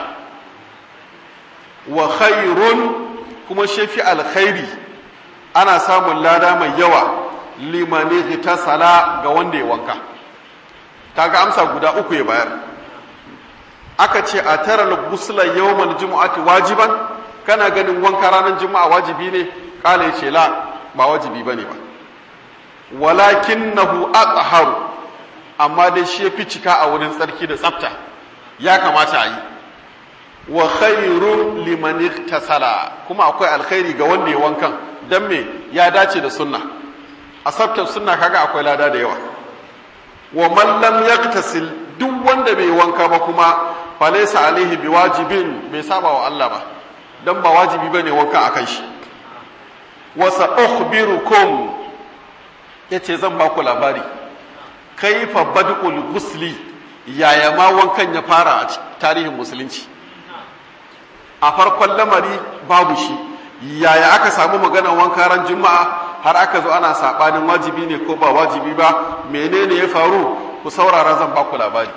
Speaker 1: wa khairun kuma shafi alkhairi ana samun lada mai yawa limani sala ga wanda ya wanka kaga amsa guda uku ya bayar aka ce a tara al-ghusla yawmal jumu'ati wajiban kana ganin wanka ranar juma'a wajibi ne kala yace la ba wajibi bane ba walakinahu aqharu amma dai shi yafi cika a wurin tsarki da tsafta ya kamata a yi wa khairu liman iktasala kuma akwai alkhairi ga wanda ya wankan dan me ya dace da sunna a tsaftar sunna kaga akwai lada da yawa wa man lam yaktasil duk wanda bai wanka ba kuma falaysa alaihi biwajibin bai saba wa Allah ba dan ba wajibi bane wanka akan shi wa sa ukhbirukum yace zan ba ku labari kaifa badul ghusli yaya ma wankan ya fara a tarihin musulunci a farkon lamari babu shi yaya aka samu maganar wanka ran juma'a har aka zo ana sabanin wajibi ne ko ba wajibi ba menene ya faru ku saurara zan ba ku labari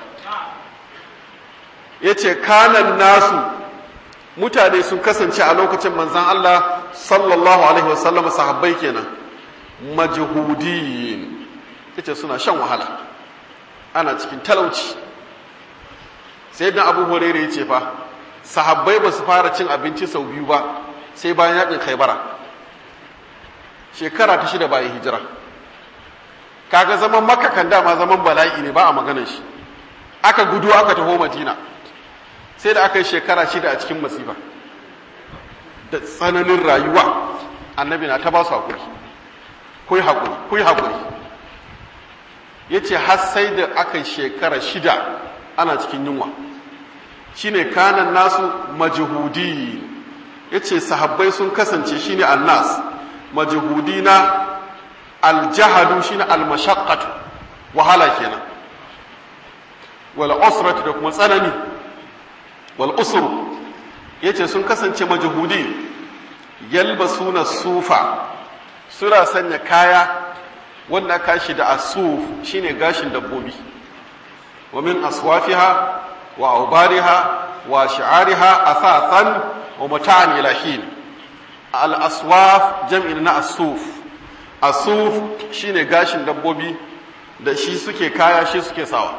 Speaker 1: yace kanan nasu mutane sun kasance a lokacin manzon Allah sallallahu alaihi wasallam sahabbai kenan majhudin yace suna shan wahala ana cikin talauci. sayyidina Abu Hurairah yace fa sahabbai ba su fara cin abinci sau biyu ba sai bayan yakin Khaibara shekara ta shida bayan hijira. kaga zaman Makka kan dama zaman bala'i ne ba a maganar shi, aka gudu aka taho Madina sai da aka yi shekara shida a cikin masifa da tsananin rayuwa. annabi na ta ba su haƙuri, kuyi haƙuri kuyi haƙuri ya ce har sai da aka yi shekara shida ana cikin yunwa. shine kanan nasu majhudi, ya ce sahabbai sun kasance shine annas majhudi na aljahadu shine almashaqqatu wahala kenan, wal usratu da kuma tsanani, wal usru yace sun kasance majhudi yalbasuna sufa suna sanya kaya wanda aka shi da asuf shine gashin dabbobi, wa min aswafiha wa aubariha wa shi'ariha asathan wa mata'an ila hin. al aswaf jam'in na asuf, asuf shine gashin dabbobi da shi suke kaya shi suke sawa.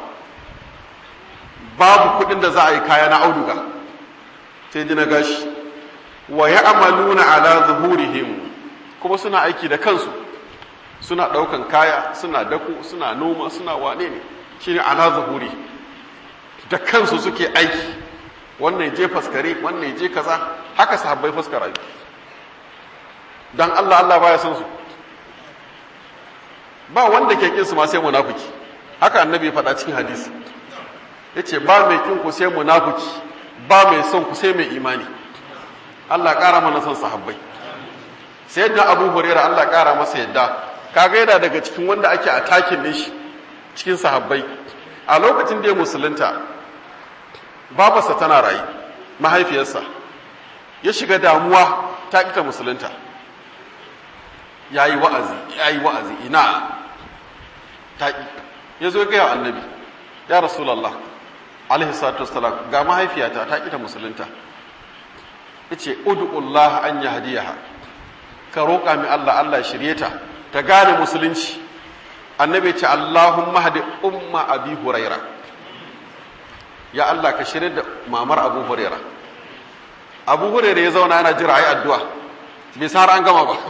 Speaker 1: babu kudin da za a yi kaya na auduga sai dina gashi. wa ya'maluna ala zuhurihim kuma suna aiki da kansu, suna daukan kaya, suna dako, suna noma, suna wane ne shine ala zuhuri, da kansu suke aiki. wannan je faskare, wannan je kaza, haka sahabbai faskara yi. dan Allah Allah baya san su, ba wanda ke kin su ma sai munafiki. haka annabi ya faɗa cikin hadisi yace ba mai kin ku sai munafiki, ba mai son ku sai mai imani. Allah ƙara mana son sahabbai. sayyidina Abu Hurairah Allah ƙara masa yadda, kaga yana daga cikin wanda ake atakin din shi cikin sahabbai. a lokacin da ya musulunta babarsa tana rayu, mahaifiyarsa ya shiga damuwa ta ita musulunta. yayi wa'azi yayi wa'azi ina ta ya zo ga annabi, ya rasulullah alaihi salatu wassalam, ga mahaifiyata ta ita musulunta. yace ud'ullah an yahdiyaha, ka roƙa mi Allah Allah shirye ta ta gane musulunci. annabi ce Allahumma hadi umma abi huraira, ya Allah ka shirye da mamar Abu Huraira. Abu Huraira ya zauna yana jira ai addu'a, bai sa har an gama ba.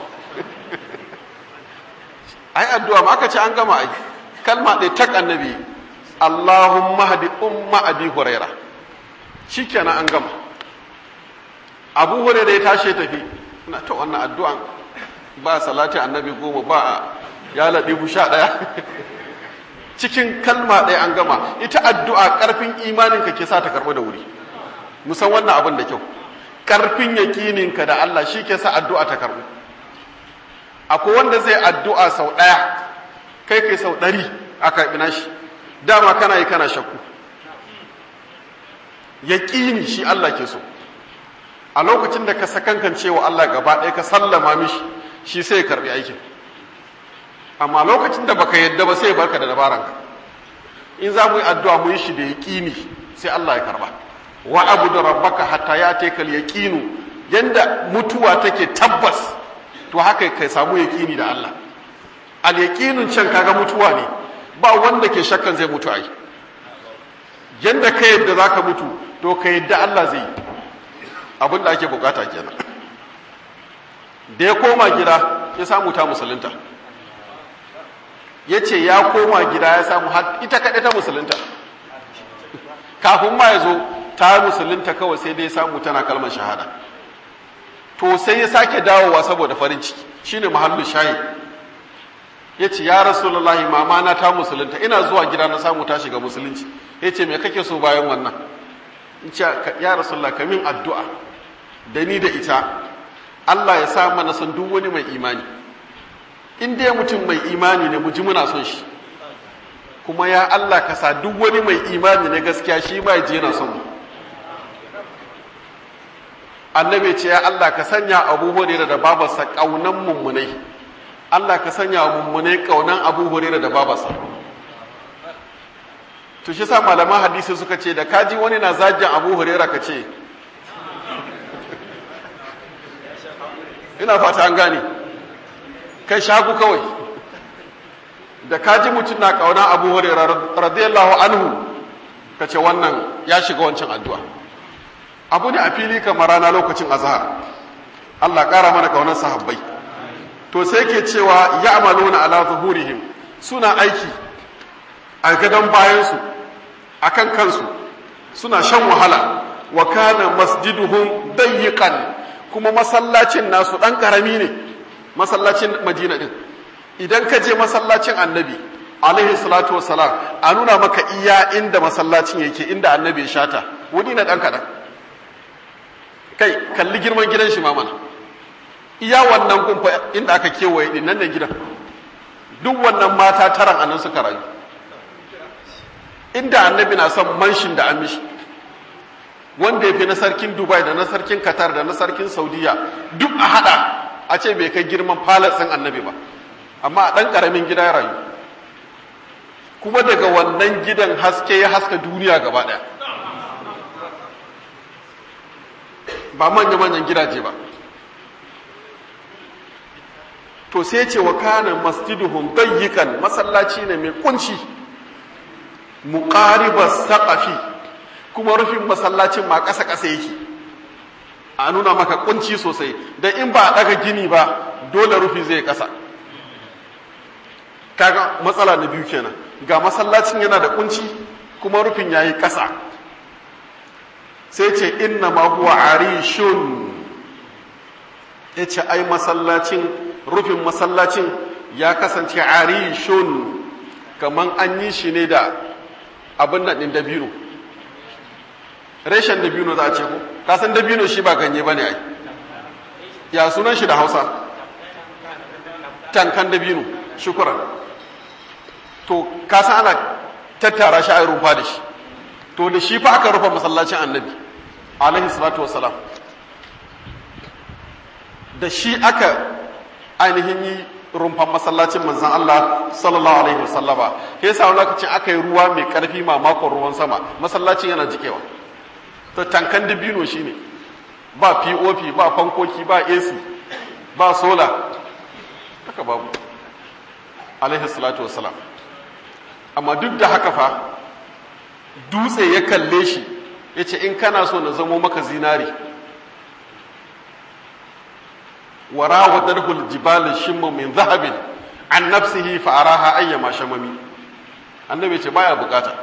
Speaker 1: ai addu'a ma aka ce an gama ai, kalma ɗaya tak annabi, Allahumma hadi umma abi huraira, shikenan an gama. Abu Huraira ya tashi tafi, ina ta wannan addu'an ba salati annabi goma ba ya ladibu sha ɗaya. cikin kalma ɗaya an gama. ita addu'a ƙarfin imaninka ke sa ta karɓi da wuri, musan wannan abin da kyau. ƙarfin yaƙininka da Allah shi ke sa addu'a ta karɓi. akwai wanda zai addu'a sau ɗaya, kai kai sau ɗari a karɓi nashi, dama kana yi kana shakku. yaƙini shi Allah ke so. a lokacin da ka sakankan cewa Allah gaba ɗaya ka sallama mishi, shi sai ya karɓi aikin. amma lokacin da baka yadda ba sai barka da dabaranka. in za mu yi addu'a mu yi shi da yaqini sai Allah ya karba. wa abudu rabbaka hatta yatikal yaqinu, yanda mutuwa take tabbas to haka kai samu yaqini da Allah. al yaqinun can kaga mutuwa ne, ba wanda ke shakkan zai mutu ai. yanda ka yadda zaka mutu to ka yadda Allah zai yi. abin da ake bukata kenan. da ya koma gida ya samu ta musulunta, ya ce ya koma gida ya samu ita kaɗai ta musulunta. kafin ma ya zo ta musulunta kawai sai dai ya samu tana kalmar shahada. to sai ya sake dawowa saboda farin ciki, shine mahallin shayi. ya ce ya rasulullahi mama na ta musulunta, ina zuwa gida na samu ta shiga musulunci. ya ce me kake so bayan wannan? in ce ya rasulullahi kamin addu'a da ni da ita, Allah ya sa mana san duk wani mai imani. in dai mutum mai imani ne mu ji muna son shi, kuma ya Allah ka sa duk wani mai imani ne gaskiya shi ma ya je yana son mu. annabi ce ya Allah ka sanya Abu Hurairah da babarsa kaunan mummunai. Allah ka sanya mummunai kaunan Abu Hurairah da babarsa. to shi sa malaman hadisi suka ce da kaji wani na zagin Abu Hurairah ka ce ina fata an gane kai shagu kawai da kaji mutum na kauna Abu Hurairah radiyallahu anhu kace wannan ya shiga wancan addu'a abu ne a fili kamar rana lokacin azhar Allah ƙara mana kaunar sahabbai to sai ke cewa ya'maluna ala zuhurihim suna aiki a gadon bayansu akan kansu suna shan wahala wa kana masjiduhum dayyiqan kuma masallacin nasu dan karami ne masallacin Madina din idan ka je masallacin Annabi alaihi salatu wassalam a nuna maka iya inda masallacin yake inda Annabi ya shata wani na dan kadan kai kalli girman gidan shi ma mana iya wannan kumfa inda aka kewaye din nan ne gidan duk wannan mata taran anan suka rayu inda Annabi na son manshin da amishi wanda ya fi na sarkin Dubai da na sarkin Qatar da na sarkin Saudiya duk a hada a ce bai kai girman palace Annabi ba amma a dan karamin gida ya rayu kuma daga wannan gidan haske ya haska duniya gaba daya ba manya-manyan gidaje ba to sai ce wa kana masjiduhum dayyikan masallaci ne mai kunci muqaribas saqafi kuma rufin masallacin ma ƙasa-ƙasa yake a nuna maka kunci sosai da in ba a daga gini ba dole rufi zai ƙasa kaga matsala na biyu kenan ga masallacin yana da kunci kuma rufin yayi ƙasa sai ce inna ma huwa arishun yace ai masallacin rufin masallacin ya kasance arishun kaman an yi shi ne da abin nan din dabino reshen dabino za a ce ko ka san dabino shi ba ganye bane ai ya sunan shi da Hausa tankan dabino shukran to ka san ana tattara shi a rufa da shi to da shi fa aka rufa masallacin Annabi alaihi salatu wassalam da shi aka ainihin yi rumfan masallacin manzon Allah sallallahu alaihi wasallama sai sa lokacin aka yi ruwa mai karfi mamakon ruwan sama masallacin yana jikewa to tankan dabino shine ba P O P ba fankoki ba A C ba sola haka babu alaihi salatu wassalam amma duk da haka fa dutse ya kalle shi yace in kana so na zamo maka zinari warawadarhu aljibal shimmu min zahabin an nafsihi fa araha ayyama shamami annabi ce baya bukata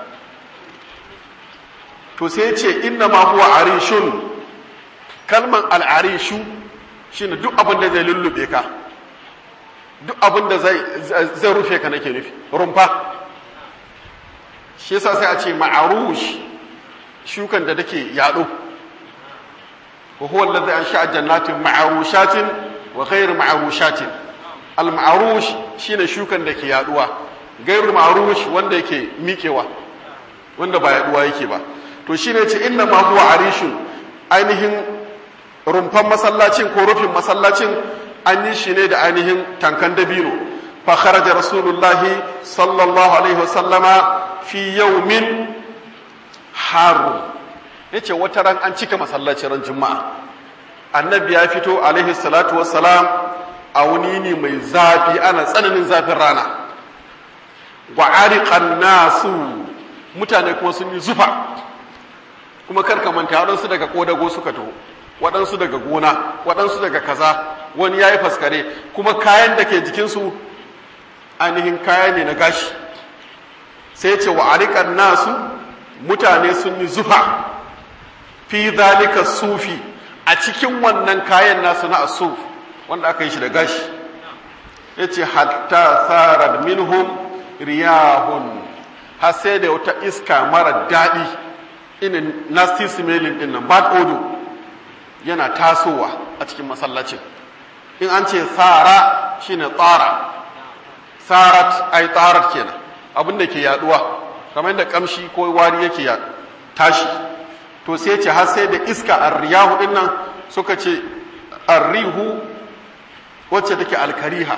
Speaker 1: to sai yace inna ma huwa arishun kalman al-arishu shine duk abin da zai lullube ka duk abin da zai zai rufe ka nake nufi rumfa shi yasa sai a ce ma'arush shukan da take yado wa huwa alladhi ansha'a jannatin ma'arushatin wa ghayr ma'arushatin al-ma'arush shine shukan da ke yaduwa ghayr ma'arush wanda yake mikewa wanda ba yaduwa yake ba to shine ce inna ma huwa arishun ainihin rumfan masallacin ko rufin masallacin an yi shi ne da ainihin tankan dabino fa kharaja rasulullahi sallallahu alaihi wasallama fi yawmin haru yace wata ran an cika masallacin ran juma'a annabi ya fito alaihi salatu wassalam a wani ne mai zafi ana tsananin zafin rana wa ariqan nasu mutane kuma sun yi zufa kuma karka manta waɗansu daga kodago suka taho waɗansu daga gona waɗansu daga kaza wani ya yi faskare kuma kayan da ke jikinsu ainihin kaya ne na gashi sai ce wa arikan nasu mutane sun yi zufa fi zalika sufi a cikin wannan kayan nasu na asuf wanda aka yi shi da gashi ya ce hatta tsarar minhum riyahun har sai da wata iska mara daɗi inin nasty smelling ɗin nan bad odor yana tasowa a cikin masallacin in an ce tsara shine tsara tsarat ai tsarat kenan abin da ke yaduwa kamar yadda kamshi ko wari yake ya tashi to sai ce har sai da iska arriyahu din nan suka ce arrihu wacce take alkariha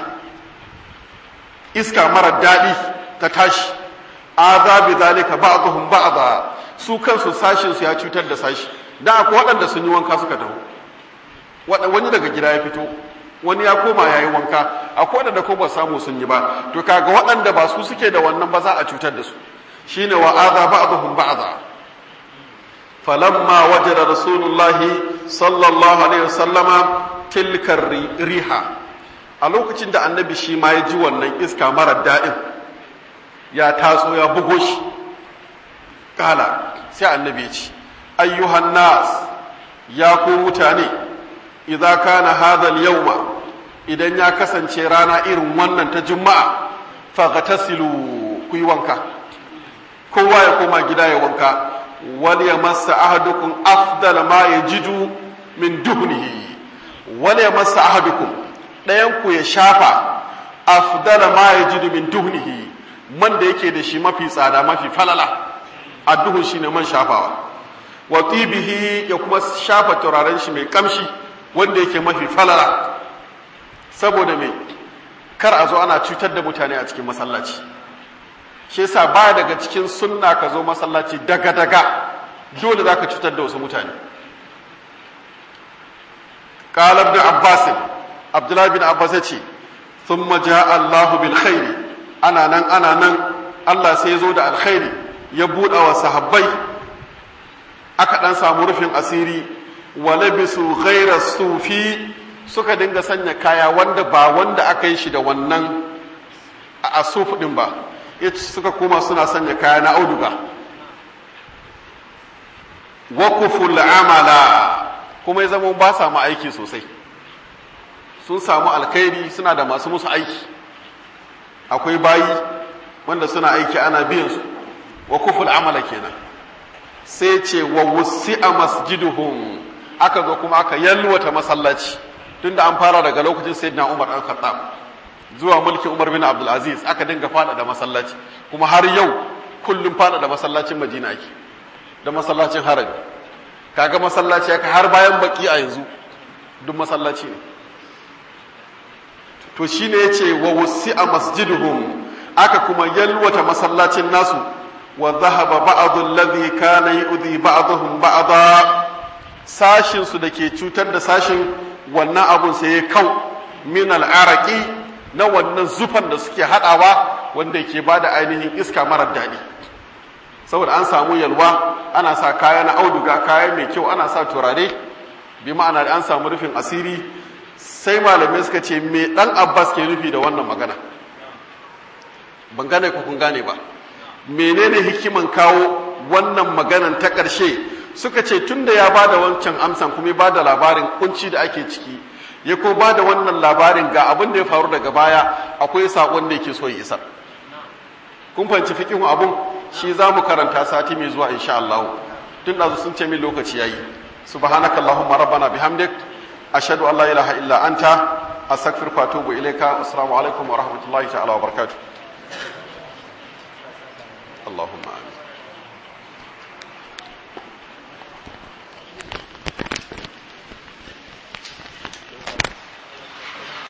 Speaker 1: iska mara dadi ta tashi azabi zalika ba'dhum ba'dha su kansu sashin su ya cutar da sashi dan akwai waɗanda sun yi wanka suka taho wani daga gida ya fito wani ya koma yayi wanka akwai wanda ko ba samu sun yi ba to kaga waɗanda ba su suke da wannan ba za a cutar da su shine wa adha ba'dhum ba'dha falamma wajada rasulullahi sallallahu alaihi wasallama tilka riha a lokacin da annabi shi ma ya ji wannan iska mara daɗin ya taso ya bugo shi kala sai annabi ya ce ayyuhan nas ya ku mutane idza kana hadha al-yawma idan ya kasance rana irin wannan ta juma'a faghtasilu ku yi wanka kowa ya koma gida ya wanka wal yamassa ahadukum afdal ma yajidu min duhnihi wal yamassa ahadukum dayan ku ya shafa afdal ma yajidu min duhnihi man da yake da shi mafi tsada mafi falala adduhun shine man shafawa wa tibihi ya kuma shafa turaren shi mai kamshi wanda yake mafi falala saboda mai kar a zo ana cutar da mutane a cikin masallaci shi yasa baya daga cikin sunna ka zo masallaci daga daga dole zaka cutar da wasu mutane qala ibn abbas abdullah bin abbas yace thumma jaa allah bil khair ana nan ana nan Allah sai ya zo da alkhairi ya buɗa wa sahabbai aka ɗan samu rufin asiri wa labisu ghayra sufi suka dinga sanya kaya wanda ba wanda aka yi shi da wannan a sufu din ba yace suka koma suna sanya kaya na auduga waqful amala kuma ya zama ba samu aiki sosai sun samu alkhairi suna da masu musu aiki akwai bayi wanda suna aiki ana biyan su waqful amala kenan sai ce wa wusi'a masjiduhum aka zo kuma aka yalwata masallaci tunda an fara daga lokacin sayyidina Umar dan Khattab zuwa mulkin Umar bin Abdul Aziz aka dinga fada da masallaci kuma har yau kullum fada da masallacin Madina ake da masallacin Harami kaga masallaci aka har bayan baki a yanzu duk masallaci ne to shine yace wa wusi'a masjiduhum aka kuma yalwata masallacin nasu wa dhahaba ba'd alladhi kana yu'dhi ba'dahum ba'da sashin su dake cutar da sashin wannan abun sai ya kau min al'araqi na wannan zufan da suke hadawa wanda yake bada ainihin iska marar dadi saboda an samu yalwa ana sa kaya na auduga kaya mai kyau ana sa turare bi ma'ana an samu rufin asiri sai malamai suka ce me dan Abbas ke nufi da wannan magana ban gane ku kun gane ba menene hikiman kawo wannan maganan ta ƙarshe suka ce tunda ya bada wancan amsan kuma ya bada labarin kunci da ake ciki ya ko bada wannan labarin ga abin da ya faru daga baya akwai sakon da yake so ya isar kun fanci fiqhu abun shi zamu karanta sati mai zuwa insha Allah tun da sun ce min lokaci yayi subhanakallahumma rabbana bihamdik ashhadu an la ilaha illa anta astaghfiruka wa atubu ilayka assalamu alaikum wa rahmatullahi ta'ala wa barakatuh اللهم آمين